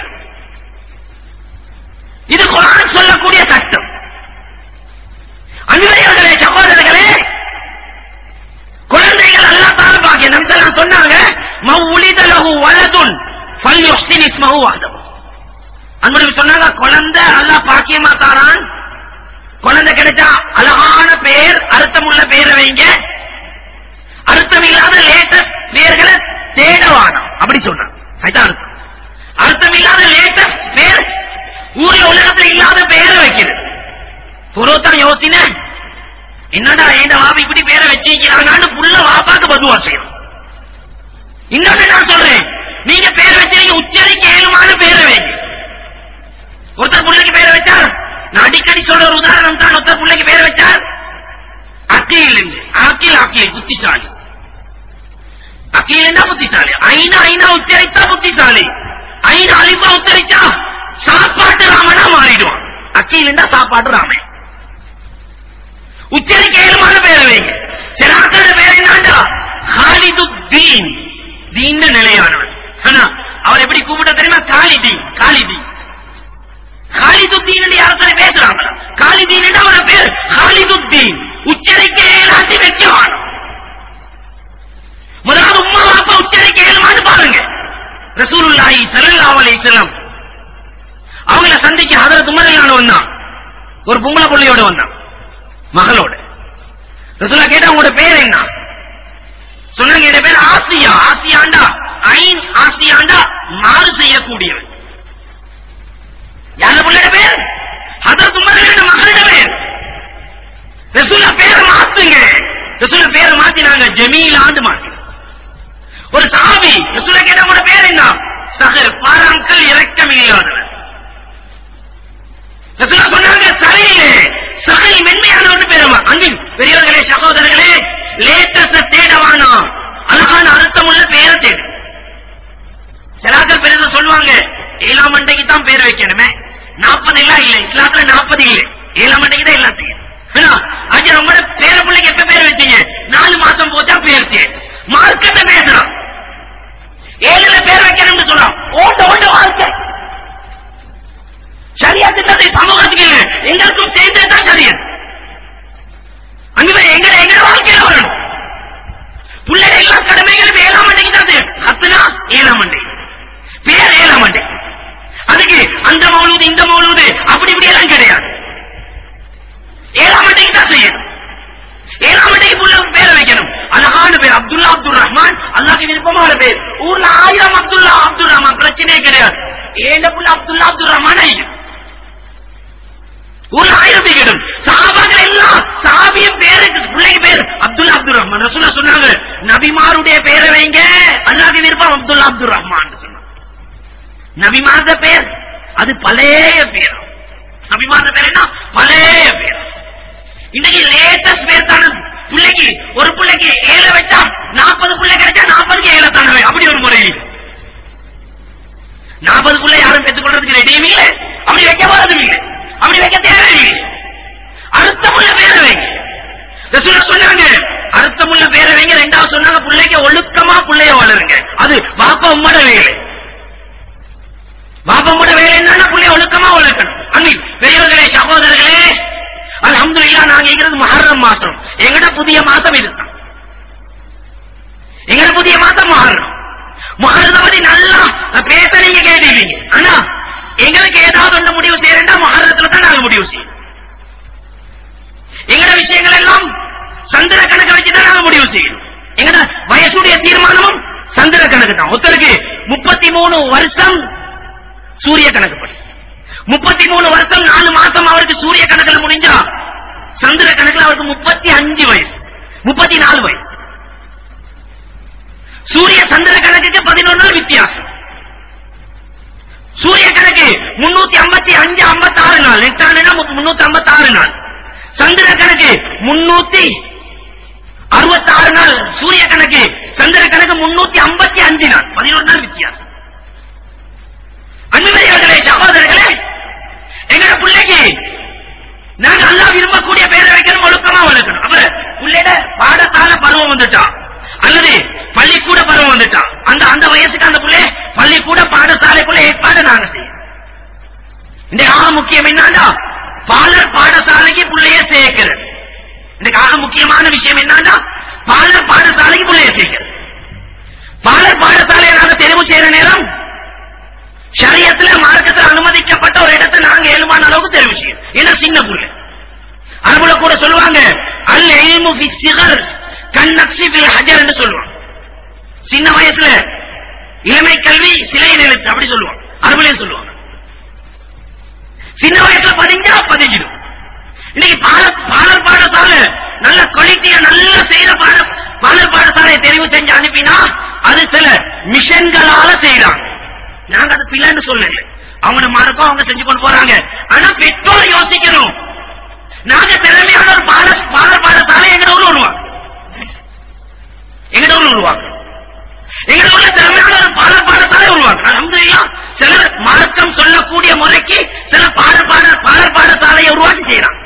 Speaker 1: இது குர்ஆன் சொல்லக்கூடிய சட்டம். அன்புடையவர்களே சகோதரர்களே, குழந்தைகள் அல்லாஹ் தஆலா பாக்கிய நம்தலா சொன்னாங்க, மவுலித லஹு வலதுன் ஃபல்யுஹ்சின் இஸ்மஹு வஹதஹு. அன்புடைய சொன்னாங்க, குழந்தை அல்லாஹ் பாக்கியமா தாரான், குழந்தை கிடைச்சா அழகான பேர், அர்த்தமுள்ள பேரை வைங்க, அர்த்தம் இல்லாத லேட்டஸ்ட் பேர்களை தேடவானம் அப்படி சொல்றாங்க. அதுதான் அர்த்தம். அர்த்தம் இல்லாத லேட்டஸ்ட் பேர், ஊர்ல உலகத்தில் இல்லாத பேரை வைக்கிறது. பொருத்தான் யோசின என்னடா என் வாப்பா இப்படி பேரை வச்சிருக்கிறாங்க, புள்ள வாப்பாக்கு பதுவா செய்யணும். இன்னொன்னு நான் சொல்றேன், நீங்க பேர் வச்சிருக்க உச்சரிக்க ஏழுமான பேரை வைங்க. ஒருத்தர் பிள்ளைக்கு பேரை வச்சார், நான் அடிக்கடி சொல்ற ஒரு உதாரணம் தான். ஒருத்தர் பிள்ளைக்கு பேரை வச்சார் அக்கீல், ஆக்கில் ஆக்கில் புத்திசாலி. அக்கீலா புத்திசாலி. ஐநா உச்சரித்தா புத்திசாலி. அலிஃபா உச்சரிச்சா சாப்பாட்டு ராமனா மாறிடுவான். அக்கீலா சாப்பாட்டு ராமன். உச்சரிக்க ஏழுமான பேர் வைங்க. சிலாக்கள பேர் என்னண்டா காலிதுத்தீன். தீன் நிலையானவன். அவர் எப்படி கூப்பிட்ட தெரியுமா? காலிதீன். காலிதுத்தீன் யாரும் பேசுறாங்க. காலிதீன் அவர பேர் காலிதுத்தீன். உச்சரிக்க ஏழாட்டி வெச்சவான. முதலாவது உம்மா அப்பா உச்சரிக்க ஏழுமான்னு பாருங்க. ரசூலுல்லாஹி ஸல்லல்லாஹு அலைஹி வஸல்லம் அவங்கள சந்திக்க ஹஜ்ரத் உமர் ரலியல்லாஹு வந்தான். ஒரு பொம்பளை புள்ளையோட வந்தான், மகளோட. ரசூலுல்லாஹ் கேட்டா உங்களோட பேர் என்ன? சொன்னாங்க என் பேர் ஆசியா. ஆசியாண்டா மாறு செய்யக்கூடியவன். யார புள்ளையோட பேர்? ஹஜ்ரத் உமர் ரலியல்லாஹு மகளோட பேர். ரசூலுல்லாஹ் பேரை மாத்துங்க. ரசூலுல்லாஹ் பேரை மாத்தினாங்க, ஜமீலான்னு மாத்தி. ஒரு சஹாபி ரசூலுல்லாஹ் கேட்டா உங்களோட பேர் என்ன? சஹர். பாராங்கல் இரக்கம் இல்லாதவன். ரசூலுல்லாஹ் சொன்னாங்க சரியில்லை, சஹல் மென்மையானவன் பேருமா. அன்பின் பெரியவர்களே, சகோதரர்களே, லேட்டஸ்ட தேடவானா, அழகான அர்த்தம் உள்ள பேரை தேடு. சிலாக்கள் பெருசா சொல்லுவாங்க 7ஆம் மண்டைக்கு தான் பேர் வைக்கணுமே. 40 எல்லாம் இல்லை இஸ்லாத்துல, 40 இல்லை, 7ஆம் மண்டைக்கு தான் எல்லாத்தையும். உங்களோட பேர பிள்ளைக்கு எப்ப பேர் வச்சீங்க? 4 மாசம் போச்சா பேர் தேடு. மார்க்கத்தை பேசுறான். 7ல பேர் வைக்கணும்னு சொல்றான். ஓட்ட வாழ்க்கை சரியாத்து சமூகத்துக்கு இல்லை, எங்களுக்கும் சேர்ந்ததுதான் சரியது. அங்கே எங்க வாழ்க்கையில வரணும். பிள்ளைகள் எல்லா கடமைகளும் 7ஆம் மண்டைக்கு தான் செய்யும். கத்துனா 7ஆம் மண்டை, பேர் 7ஆம் மண்டை. அதுக்கு அந்த மௌலூது இந்த மௌலூது அப்படி இப்படி எல்லாம் கிடையாது. 7ஆம் மண்டைக்கு தான் செய்யணும். 7ஆம் மண்டைக்கு புள்ள பேரை வைக்கணும். அழகான பேர் அப்துல்லா, அப்துல் ரஹ்மான், அல்லாஹ்க்கு விருப்பமான பேர். ஊர்ல 1000 அப்துல்லா, அப்துல் ரஹ்மான், பிரச்சனையே கிடையாது. ஏழு புள்ள அப்துல்லா, அப்துல் ரஹ்மான் ஆயிடும். ஊர்ல 1000 பேரும் சஹாபாக்கள் எல்லாம் சஹாபியின் பேருக்கு பிள்ளைக்கு பேர் அப்துல்லா, அப்துல் ரஹ்மான். ரசூலுல்லாஹ் சொன்னாங்க நபிமாருடைய பேரை வைங்க, அல்லாஹ்க்கு விருப்பம் அப்துல்லா, அப்துல் ரஹ்மான் சொன்னாங்க. நபிமார்த பேர் அது பழைய பேர். நபிமார்த பேர் என்ன? பழைய பேர். இன்னைக்கு லேட்டஸ்ட் பேர் தானே. பிள்ளைக்கு ஒரு பிள்ளைக்கு 7 வச்சா 40 பிள்ளை கிடைச்சா 40க்கு 7 தானே. அப்படி ஒரு முறை 40 பிள்ளை யாரும் பெற்றுக் கொள்றதுக்கு ரெடியும் இல்லை, அப்படி வைக்க போறதும் இல்லை, அப்படி வைக்க தேவையில்லை. அர்த்தமுள்ள பேரை வைங்க. ரசூலுல்லாஹ் சொன்னாங்க அர்த்தமுள்ள பேரை வைங்க. 2வது சொன்னாங்க பிள்ளைக்கு ஒழுக்கமா பிள்ளைய வளருங்க. அது பாப்பா உம்மோட வேலை. பாப்பா உம்மோட வேலை என்னன்னா பிள்ளைய ஒழுக்கமா வளர்க்கணும். அன்பின் பெரியவர்களே, சகோதரர்களே, அல்ஹம்துலில்லாஹ் நாங்க இருக்கிறது முஹர்ரம் மாசம். எங்கட புதிய மாசம் இதுதான். எங்கட புதிய மாசம் முஹர்ரம். முஹர்ரத்தை பத்தி நல்லா பேச நீங்க கேட்டீங்க. ஆனா எங்களுக்கு ஏதாவது ஒன்று முடிவு செய்யறா முஹர்ரத்துல தான் நாங்க முடிவு செய்யும். எங்கட விஷயங்கள் எல்லாம் சந்திர கணக்கு வச்சுதான் நாங்க முடிவு செய்யணும். எங்கட வயசுடைய தீர்மானமும் சந்திர கணக்கு தான். ஒருத்தருக்கு 33 வருஷம் சூரிய கணக்கு படி, 33 வருஷம் 4 மாசம் அவருக்கு சூரிய கணக்குல முடிஞ்சா, சந்திர கணக்குல அவருக்கு 35 வயசு, 34 வயசு. சூரிய சந்திர கணக்குக்கு 11 நாள் வித்தியாசம். சூரிய கணக்கு 355 56 நாள், 356 நாள். சந்திர கணக்கு 366 நாள். சூரிய கணக்கு சந்திர கணக்கு 355 நாள், 11 நாள் வித்தியாசம். அன்புடையவர்களே, சகோதரர்களே, எங்கட பிள்ளைக்கு நாங்க அல்லாஹ் விரும்பக்கூடிய பேரை வைக்கணும், ஒழுக்கமா வளர்க்கணும். அப்புறம் பிள்ளைட பாடசாலை பருவம் வந்துட்டா அல்லது பள்ளிக்கூட பருவம் வந்துட்டா, அந்த வயசுக்கு அந்த பிள்ளை பள்ளிக்கூட பாடசாலைக்குள்ள ஏற்பாடு நாங்க செய்யணும். இந்த ஆக முக்கியம் என்னன்னா பாலர் பாடசாலைக்கு பிள்ளைய சேர்க்கிறது. இந்த ஆக முக்கியமான விஷயம் என்னன்னா பாலர் பாடசாலைக்கு பிள்ளைய சேர்க்கிறது. பாலர் பாடசாலையை நாங்க தெரிவு செய்யற நேரம் ஷரியத்துல மார்க்கத்தில் அனுமதிக்கப்பட்ட ஒரு இடத்தை நாங்க ஏழுமான அளவுக்கு தெரிவு செய்யும். ஏன்னா சின்ன புள்ளை. அரபுல கூட சொல்லுவாங்க அல் இல்மு ஃபி ஸிகர் கன் நக்ஸி ஃபில் ஹஜர் என்று சொல்லுவாங்க. சின்ன வயசுல இளமை கல்வி சிலையின் எழுத்து அப்படி சொல்லுவாங்க, அரபுலையும் சொல்லுவாங்க. சின்ன வயசுல பதிஞ்சிடும். இன்னைக்கு பாலர் பாடசாலை நல்ல குவாலிட்டியா நல்ல செய்யற பாலர் பாடசாலையை தெரிவு செஞ்சு அனுப்பினா அது சில மிஷன்களால செய்யறாங்க. நாங்க அது பிள்ளைன்னு சொல்லல, அவங்க மார்க்கம் அவங்க செஞ்சு கொண்டு போறாங்க. ஆனா பெற்றோர் யோசிக்கணும், நாங்க திறமையான ஒரு பாலர் பாடசாலை எங்க ஊர்ல உருவாங்க. அல்ஹம்துலில்லாஹ் சிலர் மார்க்கம் சொல்லக்கூடிய முறைக்கு சில பாடசாலையை உருவாக்கி செய்யறாங்க.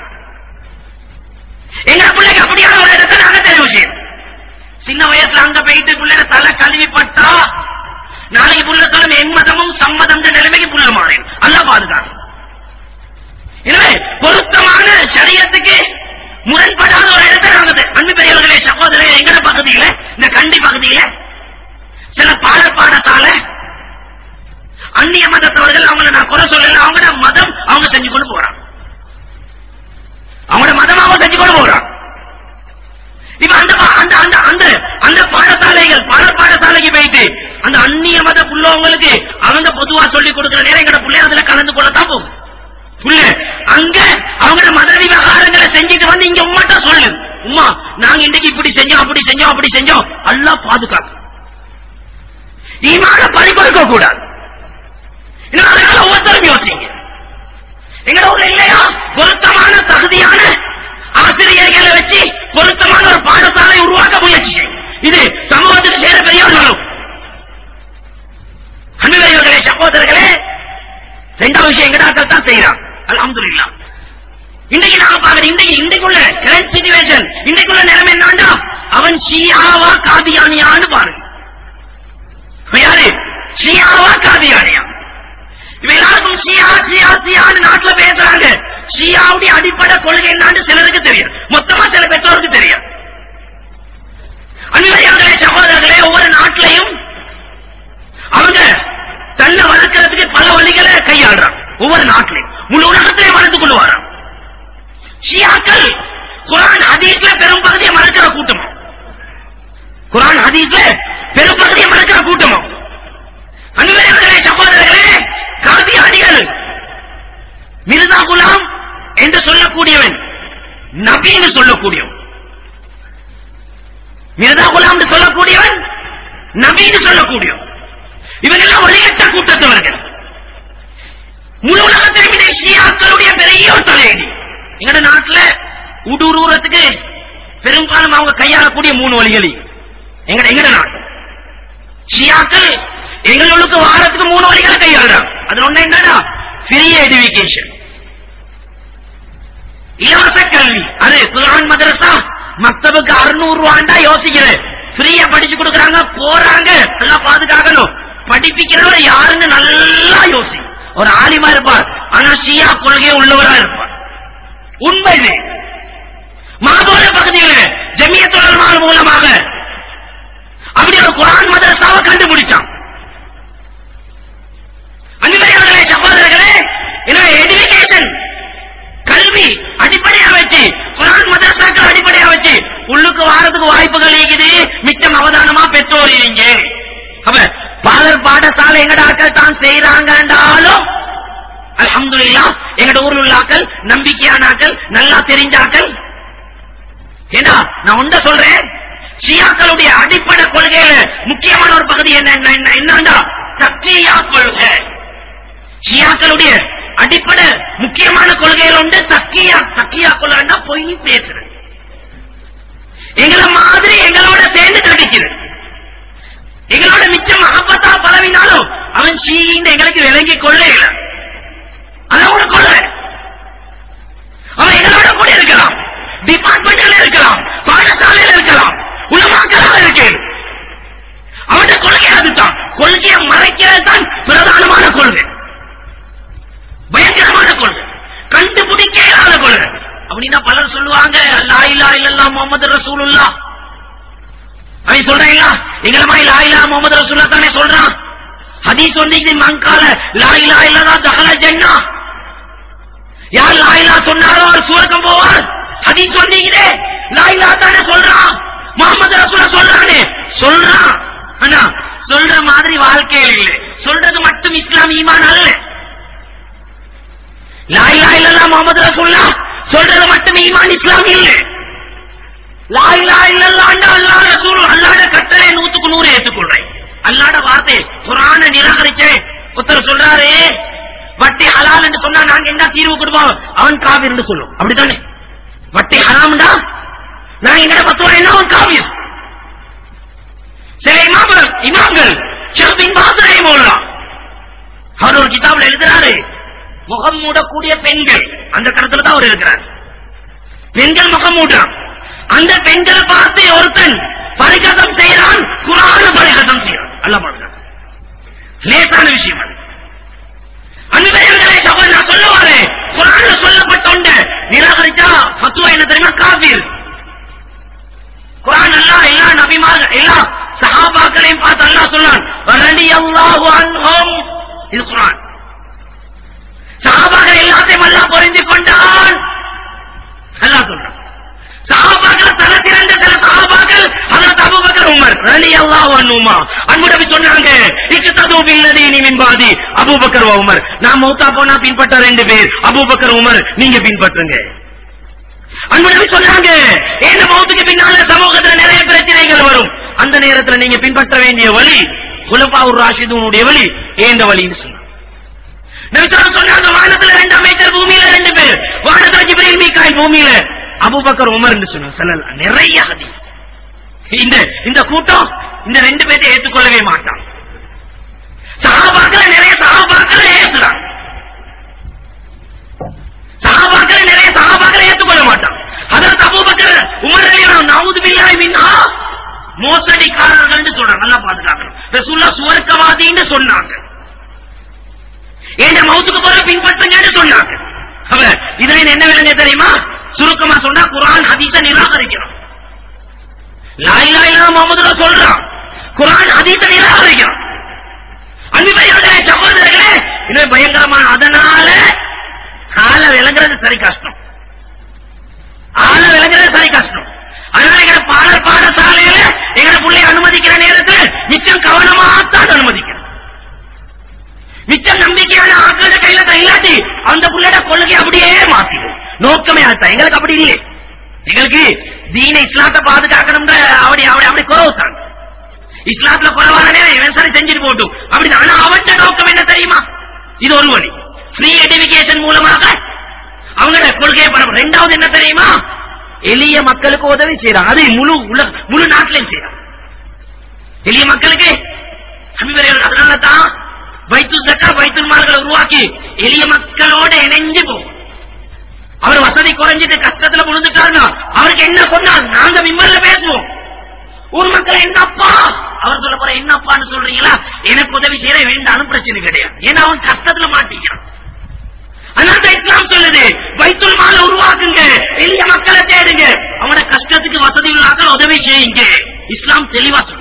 Speaker 1: எங்க பிள்ளைக்கு அப்படியான ஒரு இடத்தை நாங்க தெரிவு செய்யணும். சின்ன வயசுல அங்க போயிட்டு பிள்ளைங்க தலை கழுவிப்பட்டா நாளைக்கு புள்ள சொல்லும் என் மதமும் சம்மதம் நிலைமைக்கு புள்ள மாறேன். அல்லாஹ் பாதுகாக்கும். எனவே பொருத்தமான ஷரியத்துக்கு முரண்படாத ஒரு இடத்தை நாங்க அன்பு பெரியவர்களே சகோதரர்களே, எங்கட பகுதியில இந்த கண்டி பகுதியில சில பாடசாலை அந்நிய மதத்தவர்கள், அவங்களை நான் குறை சொல்லல, அவங்களோட மதம் அவங்க செஞ்சு கொண்டு போறாங்க. அவங்களோட மதம் அவங்க செஞ்சு கொண்டு போறாங்க. இப்ப அந்த பாடசாலைக்கு போயிட்டு அந்த அந்நிய மத புள்ளவங்களுக்கு அவங்க பொதுவா சொல்லி கொடுக்கிற நேரம் எங்கட பிள்ளை அதுல கலந்து கொள்ளத்தான் போகும். புள்ள அங்க அவங்களோட மத விவகாரங்களை செஞ்சுட்டு வந்து இங்க உமாட்டா சொல்லு, உமா நாங்க இன்னைக்கு இப்படி செஞ்சோம் அப்படி செஞ்சோம் அல்லாஹ் பாதுகாக்கும். ஈமான பறிகொடுக்க கூடாது. அதனால ஒவ்வொருத்தரும் யோசிங்க. எங்க ஊர்ல இல்லையா பொருத்தமான தகுதியான ஆசிரியர்களை வச்சு பொருத்தமான ஒரு பாடசாலை உருவாக்க முயற்சி. இது சமூகத்துக்கு சேர பெரிய ஒரு நலம். அன்புடையவர்களே சகோதரர்களே, இரண்டாவது விஷயம் எங்கடாக்கள் தான் செய்யறான். அல்ஹம்துலில்லாஹ். இன்னைக்கு நாம பாக்குற இன்றைக்குள்ள கரண்ட் சிச்சுவேஷன், இன்றைக்குள்ள நிலைமை என்னன்னா அவன் ஷியாவா காதியானியான்னு பாருங்க. யாரு ஷியாவா காதியானியா? இவ எல்லாருக்கும் ஷியான்னு நாட்டுல பேசுறாங்க. ஷியாவுடைய அடிப்படை கொள்கை என்னன்னு சிலருக்கு தெரியும், மொத்தமா சில பெற்றோருக்கு தெரியும். அன்புடையவர்களே சகோதரர்களே, ஒவ்வொரு நாட்டிலையும் அவங்க தன்னை வளர்க்கறதுக்கு பல வழிகளை கையாளுறாங்க. ஒவ்வொரு நாட்டிலையும் முழு உலகத்திலே வளர்த்து கொண்டு வராங்க. ஷியாக்கள் குர்ஆன் ஹதீஸ்ல பெரும் பகுதியை மறக்கிற கூட்டமா, குர்ஆன் ஹதீஸ்ல பெரும் பகுதியை மறக்கிற கூட்டமா. அன்புடையவர்களே சகோதரர்களே, காதியானிகள் மிர்சா குலாம் என்று சொல்லக்கூடியவன் நபின்னு சொல்லக்கூடியவன், மிர்சா குலாம் சொல்லக்கூடியவன் நபின்னு சொல்லக்கூடியவன், இவங்கெல்லாம் வழிகட்ட கூட்டத்தவர்கள். முழு உலகத்திற்கு ஷியாக்களுடைய பெரிய ஒரு தலையடி. எங்கட நாட்டுல ஊடுருவத்துக்கு பெரும்பாலும் அவங்க கையாளக்கூடிய 3 வழிகள். எங்கட நாட்டு ஷியாக்கள் எங்களுக்கு வாரத்துக்கு 3 வழிகளை கையாளுறாங்க. அதுல ஒண்ணு என்னன்னா ஃப்ரீ எஜுகேஷன், இலவச கல்வி. அது குர்ஆன் மதரசா மக்தபுக்கு 600 ரூபாண்டா யோசிக்கிறேன். ஃப்ரீயா படிச்சு கொடுக்கறாங்க, போறாங்க, நல்லா பாதுகாக்கணும். படிப்பிக்கிறவர் யாருன்னு நல்லா யோசி. ஒரு ஆலிமா இருப்பார், ஆனா ஷியா கொள்கை உள்ளவரா இருப்பார். உண்மை இது. மாபோல பகுதியில் ஜமியத்துல் உலமா மூலமாக அப்படி ஒரு குர்ஆன் மதரசாவை கண்டுபிடிச்சான். அன்புடையவர்களே சகோதரர்களே, எஜுகேஷன் கல்வி அடிப்படையா வச்சு குர்ஆன் மதரசாக்கள் அடிப்படையா வச்சு உள்ளுக்கு வாரத்துக்கு வாய்ப்புகள் இருக்குது. மிச்சம் அவதானமா பெற்றோர் இருங்க. அப்ப பாடசாலை எங்கட ஆக்கள் தான் செய்யறாங்கன்றாலும் அல்ஹம்துலில்லாஹ் எங்கட ஊர்ல உள்ள ஆக்கள் நம்பிக்கையான ஆக்கள், நல்லா தெரிஞ்ச ஆக்கள். ஏன்னா நான் ஒன்றை சொல்றேன், ஷியாக்களுடைய அடிப்படை கொள்கையில முக்கியமான ஒரு பகுதி என்னன்னா தக்கியா கொள்கை. ஷியாக்களுடைய அடிப்படை முக்கியமான கொள்கையில் உண்டு தக்கியா கொள்கைன்னா பொய் பேசுறது. எங்களை மாதிரி எங்களோட சேர்ந்து கடிக்கிறது. எங்களோட மிச்சம் மஹப்பத்தா பலவினாலும் அவன் ஷீன்னு எங்களுக்கு விளங்கி கொள்ள இல்லை. அதோட கொள்ள அவன் எங்களோட கூட இருக்கலாம், டிபார்ட்மெண்ட்ல இருக்கலாம், பாடசாலையில் இருக்கலாம், உலமாக்களாக இருக்கேன். அவனுடைய கொள்கை அதுதான். கொள்கையை மறைக்கிறது தான் பிரதானமான கொள்கை, பயங்கரமான கொள்கை, கண்டுபிடிக்க இயலாத கொள்கை. அப்படின்னா பலர் சொல்லுவாங்க லா இலாஹ இல்லல்லாஹ் முஹம்மது ரசூலுல்லாஹ். அவன் சொல்றீங்களா எங்களை மாதிரி லா இலாஹ முஹம்மது ரசூலுல்லாஹ் தானே சொல்றான். ஹதீஸ் வந்து மங்கால லா இலாஹ இல்லல்லாஹ் தஹலல் ஜன்னah. யார் லா இலாஹ சொன்னாரோ அவர் சுவர்க்கம் போவார். ஹதீஸ் வந்தீங்களே லா இலாஹ தானே சொல்றான், முஹம்மது ரசூலுல்லாஹ் சொல்றானே சொல்றான். ஆனா சொல்ற மாதிரி வாழ்க்கையில் இல்லை. சொல்றது மட்டும் இஸ்லாம் ஈமான் அல்ல. லா இலாஹ இல்லல்லாஹ் முஹம்மது ரசூலுல்லாஹ் சொல்றது மட்டும் ஈமான் இஸ்லாம் இல்லை. லா இலாஹ இல்லல்லாஹ் அல்லாஹ் ரசூல் அல்லாஹ்வுடைய கட்டளை 100க்கு 100 ஏற்றுக்கொள்றேன். அல்லாஹ்வுடைய வார்த்தை குர்ஆனை நிராகரிச்சேன். ஒருத்தர் சொல்றாரு வட்டி ஹலால் என்று சொன்னா நாங்க என்ன தீர்வு கொடுப்போம், அவன் காவிர் என்று சொல்லும். அப்படித்தானே? வட்டி ஹராம்டா நான் எங்கட பத்துவா என்ன, அவன் காவிர். சில இமாம்கள் ஷேக் பின் பாஸ் ரஹிமஹுல்லாஹ் அவர் ஒரு கிதாபில் எழுதுறாரு, முகம் மூடக்கூடிய பெண்கள், அந்த கருத்துல தான் அவர் இருக்கிறார். பெண்கள் முகம் மூடுறான், அந்த பெண்களை பார்த்து ஒருத்தன் பரிகாசம் செய்யறான், குர்ஆன பரிகாசம் செய்யறான். அல்லாஹ் பாதுகாக்க லேசான விஷயம் அது. அன்பர்களே சகோதரர்களே, நான் சொல்லுவாரு, குர்ஆன்ல சொல்லப்பட்ட ஒன்று நிராகரிச்சா ஃபத்வா என்ன தெரியுமா? காஃபிர். குர்ஆன் அல்லாஹ் எல்லா நபிமார்கள் எல்லா சஹாபாக்களையும் பார்த்து அல்லாஹ் சொல்றான், ரலியல்லாஹு அன்ஹும். இது குர்ஆன். சஹாபாக்கள் எல்லாத்தையும் அல்லாஹ் புரிந்து கொண்டான். அல்லாஹ் சொல்றான், சஹாபாக்கள் தனத்திரண்ட சில சஹாபாக்கள் ஹஜ்ரத் அபூபக்கர் உமர் ரலியல்லாஹு அன்ஹுமா அன்பு நபி சொன்னாங்க, இக்தது பில்லதீனி மின் பாதி அபூபக்கர் வ உமர். நான் மௌத்தா போனா பின்பற்ற ரெண்டு பேர், அபூபக்கர் உமர், நீங்க பின்பற்றுங்க. அன்பு நபி சொன்னாங்க, இந்த மௌத்துக்கு பின்னால சமூகத்துல நிறைய பிரச்சனைகள் வரும், அந்த நேரத்துல நீங்க பின்பற்ற வேண்டிய வழி குலஃபாவுர் ராஷிதூனுடைய வழி, ஏந்த வழின்னு சொன்னாங்க. நபி சொன்னாங்க, வானத்துல ரெண்டு அமைச்சர், பூமியில ரெண்டு பேர், வானத்துல ஜிப்ரீல் மீகாயில், பூமியில அபூபக்கர் உமர் என்று சொன்னாங்க. நிறைய ஹதீஸ். இந்த கூட்டம் இந்த ரெண்டு பேரை ஏற்றுக்கொள்ளவே மாட்டாங்க. சஹாபாக்கள் நிறைய சஹாபாக்கள் ஏற்றுறாங்க, சஹாபாக்கள் நிறைய சஹாபாக்களை ஏற்றுக்கொள்ள மாட்டாங்க. ஹஜ்ரத் அபூபக்கர் உமர் ரலியல்லாஹு அன்ஹு நஊது பில்லாஹி மின்ஹா மோசடிக்காரர்கள் சொல்றாங்க. நல்லா பாதுகாக்கணும். ரசூலுல்லாஹ் சுவர்க்கவாதின்னு சொன்னாங்க, ஏன் மௌத்துக்கு போற பின்பற்றுங்கன்னு சொன்னாங்க. இதுல என்ன விளங்க தெரியுமா? சுருக்கமா சொன்னா குர்ஆன் ஹதீஸை நிராகரிக்கிறோம். லா இலாஹ இல்லல்லாஹ் முஹம்மது சொல்றான், குர்ஆன் ஹதீஸை நிராகரிக்கிறோம். அன்புடைய சகோதரர்களே, இது பயங்கரமான. அதனால ஆள விளங்குறது சரி கஷ்டம், ஆள விளங்குறது சரி கஷ்டம். அதனால எங்க பாடசாலையில எங்க பிள்ளை அனுமதிக்கிற நேரத்தில் மிச்சம் கவனமாகத்தான் அனுமதிக்கிறோம். மிச்சம் நம்பிக்கையான ஆக்கள கையில இல்லாட்டி அந்த பிள்ளையோட கொள்கை அப்படியே மாத்திடும். நோக்கமே அதுதான். எங்களுக்கு அப்படி இல்லை. எங்களுக்கு தீன இஸ்லாத்தை பாதுகாக்கணும். அப்படி குறவு தான். இஸ்லாத்துல குறவான நேரம் சரி செஞ்சுட்டு போட்டும் அப்படிதான். ஆனா அவற்ற நோக்கம் என்ன தெரியுமா? இது ஒரு வழி, ஃப்ரீ எஜுகேஷன் மூலமாக அவங்களோட கொள்கையை பரவும். ரெண்டாவது என்ன தெரியுமா? எளிய மக்களுக்கு உதவி செய்யறாங்க. அது முழு நாட்டிலையும் செய்யறாங்க எளிய மக்களுக்கு. அதனால தான் பைத்துல் ஸக்கா பைத்துல் மால்களை உருவாக்கி எளிய மக்களோட இணைஞ்சு போகும். அவர் வசதி குறைஞ்சிட்டு கஷ்டத்துல விழுந்துட்டாருன்னா அவருக்கு என்ன சொன்னார்? நாங்க மிம்பர்ல பேசுவோம். ஊர் மக்கள் என்னப்பா அவர் சொல்ல போற, என்னப்பான்னு சொல்றீங்களா? எனக்கு உதவி செய்ய வேண்டாம், பிரச்சனை கிடையாது. ஏன்னா அவன் கஷ்டத்துல மாட்டிக்கிறான். அதனால இஸ்லாம் சொல்லுது, பைத்துல் மாலை உருவாக்குங்க, எளிய மக்களை தேடுங்க, அவனோட கஷ்டத்துக்கு வசதி உள்ளாக்கள் உதவி செய்யுங்க. இஸ்லாம் தெளிவா சொல்லுது.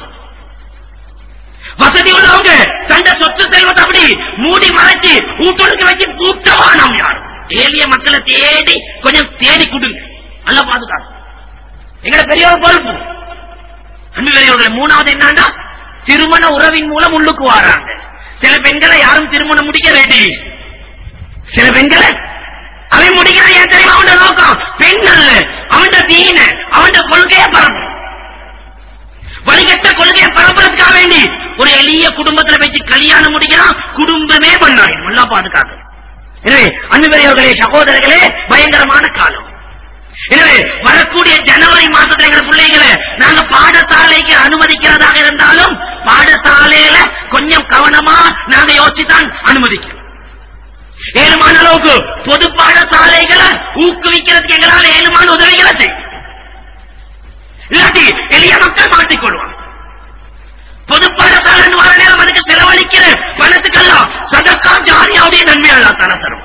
Speaker 1: வசதி உள்ளவங்க தண்ட சொத்து செல்வத்தை அப்படி மூடி மறைச்சு ஊட்டொடுக்க வச்சு கூட்டவா நாம் யாரும் எளிய மக்களை தேடி கொஞ்சம் தேடி கொடுங்க. நல்லா பாதுகாப்பு எங்கட பெரிய பொறுப்பு. அன்புடைய மூணாவது என்னன்னா, திருமண உறவின் மூலம் உள்ளுக்கு வராங்க. சில பெண்களை யாரும் திருமணம் முடிக்க ரெடி, சில பெண்களை அவன் முடிக்கிறான். ஏன் தெரியுமா? அவன் நோக்கம் பெண் அல்ல, அவன் தீன, அவன் கொள்கையை பரப்பு, வழிகட்ட கொள்கையை பரப்புறதுக்காக வேண்டி ஒரு எளிய குடும்பத்தில் வச்சு கல்யாணம் முடிக்கிறான். குடும்பமே பண்ணாங்க. நல்லா பாதுகாக்க. எனவே அன்புடையவர்களே சகோதரர்களே, பயங்கரமான காலம். எனவே வரக்கூடிய ஜனவரி மாசத்துல எங்க பிள்ளைகளை நாங்க பாடசாலைக்கு அனுமதிக்கிறதாக இருந்தாலும் பாடசாலையில கொஞ்சம் கவனமா நாங்க யோசிச்சுதான் அனுமதிக்கிறோம். ஏழுமான அளவுக்கு பொது பாடசாலைகளை ஊக்குவிக்கிறதுக்கு எங்களால் ஏழுமான உதவிகளை செய்யும். இல்லாட்டி எளிய மக்கள் மாட்டிக்கொள்வாங்க. பொது பாடசாலை வர நேரம் அதுக்கு செலவழிக்கிற பணத்துக்கெல்லாம் சதக்கா ஜாரியாவுடைய நன்மையாளா தரும்.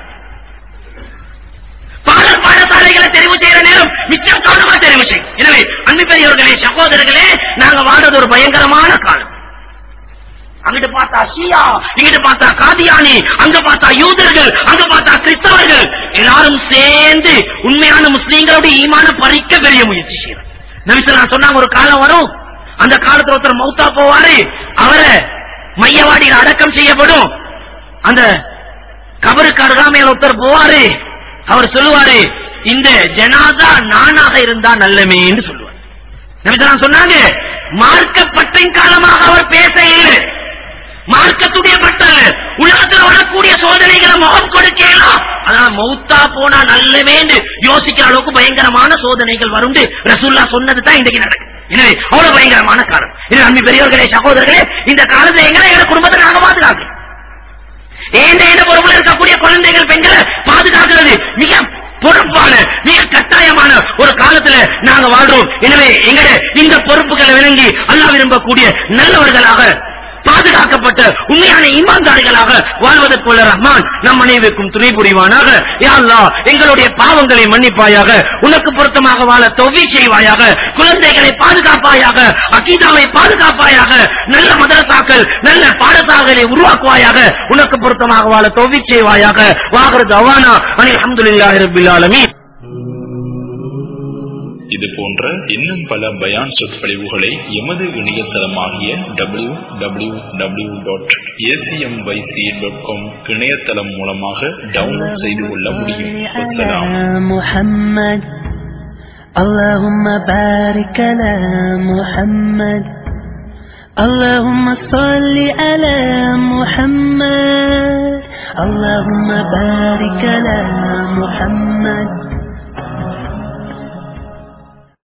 Speaker 1: பாடசாலைகளை தெரிவு செய்யற நேரம் மிச்சம் கவனமா தெரிவு செய்யும். எனவே அன்பு பெரியவர்களே சகோதரர்களே, நாங்க வாழ்றது ஒரு பயங்கரமான காலம். அங்கிட்டு பார்த்தா ஷியா, இங்கிட்டு பார்த்தா காதியானி, அங்க பார்த்தா யூதர்கள், அங்க பார்த்தா கிறிஸ்தவர்கள், எல்லாரும் சேர்ந்து உண்மையான முஸ்லீம்களுடைய ஈமான பறிக்க பெரிய முயற்சி செய்யறாங்க. நபி ஸல்லல்லாஹு அலைஹி சொன்னாங்க, ஒரு காலம் வரும், அந்த காலத்துல ஒருத்தர் மௌத்தா போவாரு, அவரை மையவாடியில் அடக்கம் செய்யப்படும். அந்த கபருக்கு அருகாமையில் ஒருத்தர் போவாரு, அவர் சொல்லுவாரு, இந்த ஜனாதா நானாக இருந்தா நல்லமேன்னு சொல்லுவார். நபி ஸல்லல்லாஹு அலைஹி சொன்னாங்க, மார்க்கப்பட்டின் காலமாக அவர் பேச இல்லை, மார்க்கத்துடைய பட்டல் உலகத்தில் வரக்கூடிய சோதனைகளை முகம் கொடுக்கலாம். அதனால மௌத்தா போனா நல்லவேன்னு யோசிக்கிற அளவுக்கு பயங்கரமான சோதனைகள் வரும். ரசூலுல்லாஹ் சொன்னதுதான் இன்றைக்கு நடக்கும். எனவே அவ்வளவு பயங்கரமான காலம். இது அன்பு பெரியவர்களே சகோதரர்களே, இந்த காலத்தை எங்களை குடும்பத்தை நாங்க பாதுகாக்கணும். ஏண்ட பொறுப்புல இருக்கக்கூடிய குழந்தைகள் பெண்களை பாதுகாக்கிறது மிக பொறுப்பான மிக கட்டாயமான ஒரு காலத்துல நாங்க வாழ்றோம். எனவே எங்கட இந்த பொறுப்புகளை விளங்கி அல்லாஹ் விரும்பக்கூடிய நல்லவர்களாக பாதுகாக்கப்பட்ட உண்மையான ஈமான்தாரிகளாக வாழ்வதற்குள்ள ரஹ்மான் நம் அனைவருக்கும் துணை புரிவானாக. யா அல்லாஹ் எங்களுடைய பாவங்களை மன்னிப்பாயாக, உனக்கு பொருத்தமாக வாழ தௌஃபீக் செய்வாயாக, குழந்தைகளை பாதுகாப்பாயாக, அகீதாவை பாதுகாப்பாயாக, நல்ல மதரசாக்கள் நல்ல பாடசாலைகளை உருவாக்குவாயாக, உனக்கு பொருத்தமாக வாழ தௌஃபீக் செய்வாயாக. வாஹிரு தஅவானா அல்ஹம்துலில்லாஹி ரப்பில் ஆலமீன்.
Speaker 2: இது போன்ற இன்னும் பல பயான் சொற்பொழிவுகளை எமது இணையதளமாகிய www.acmyc.com இணையதளம் மூலமாக டவுன்லோட் செய்து கொள்ள முடியும்.
Speaker 3: اللهم بارك على محمد اللهم صل على محمد اللهم بارك على محمد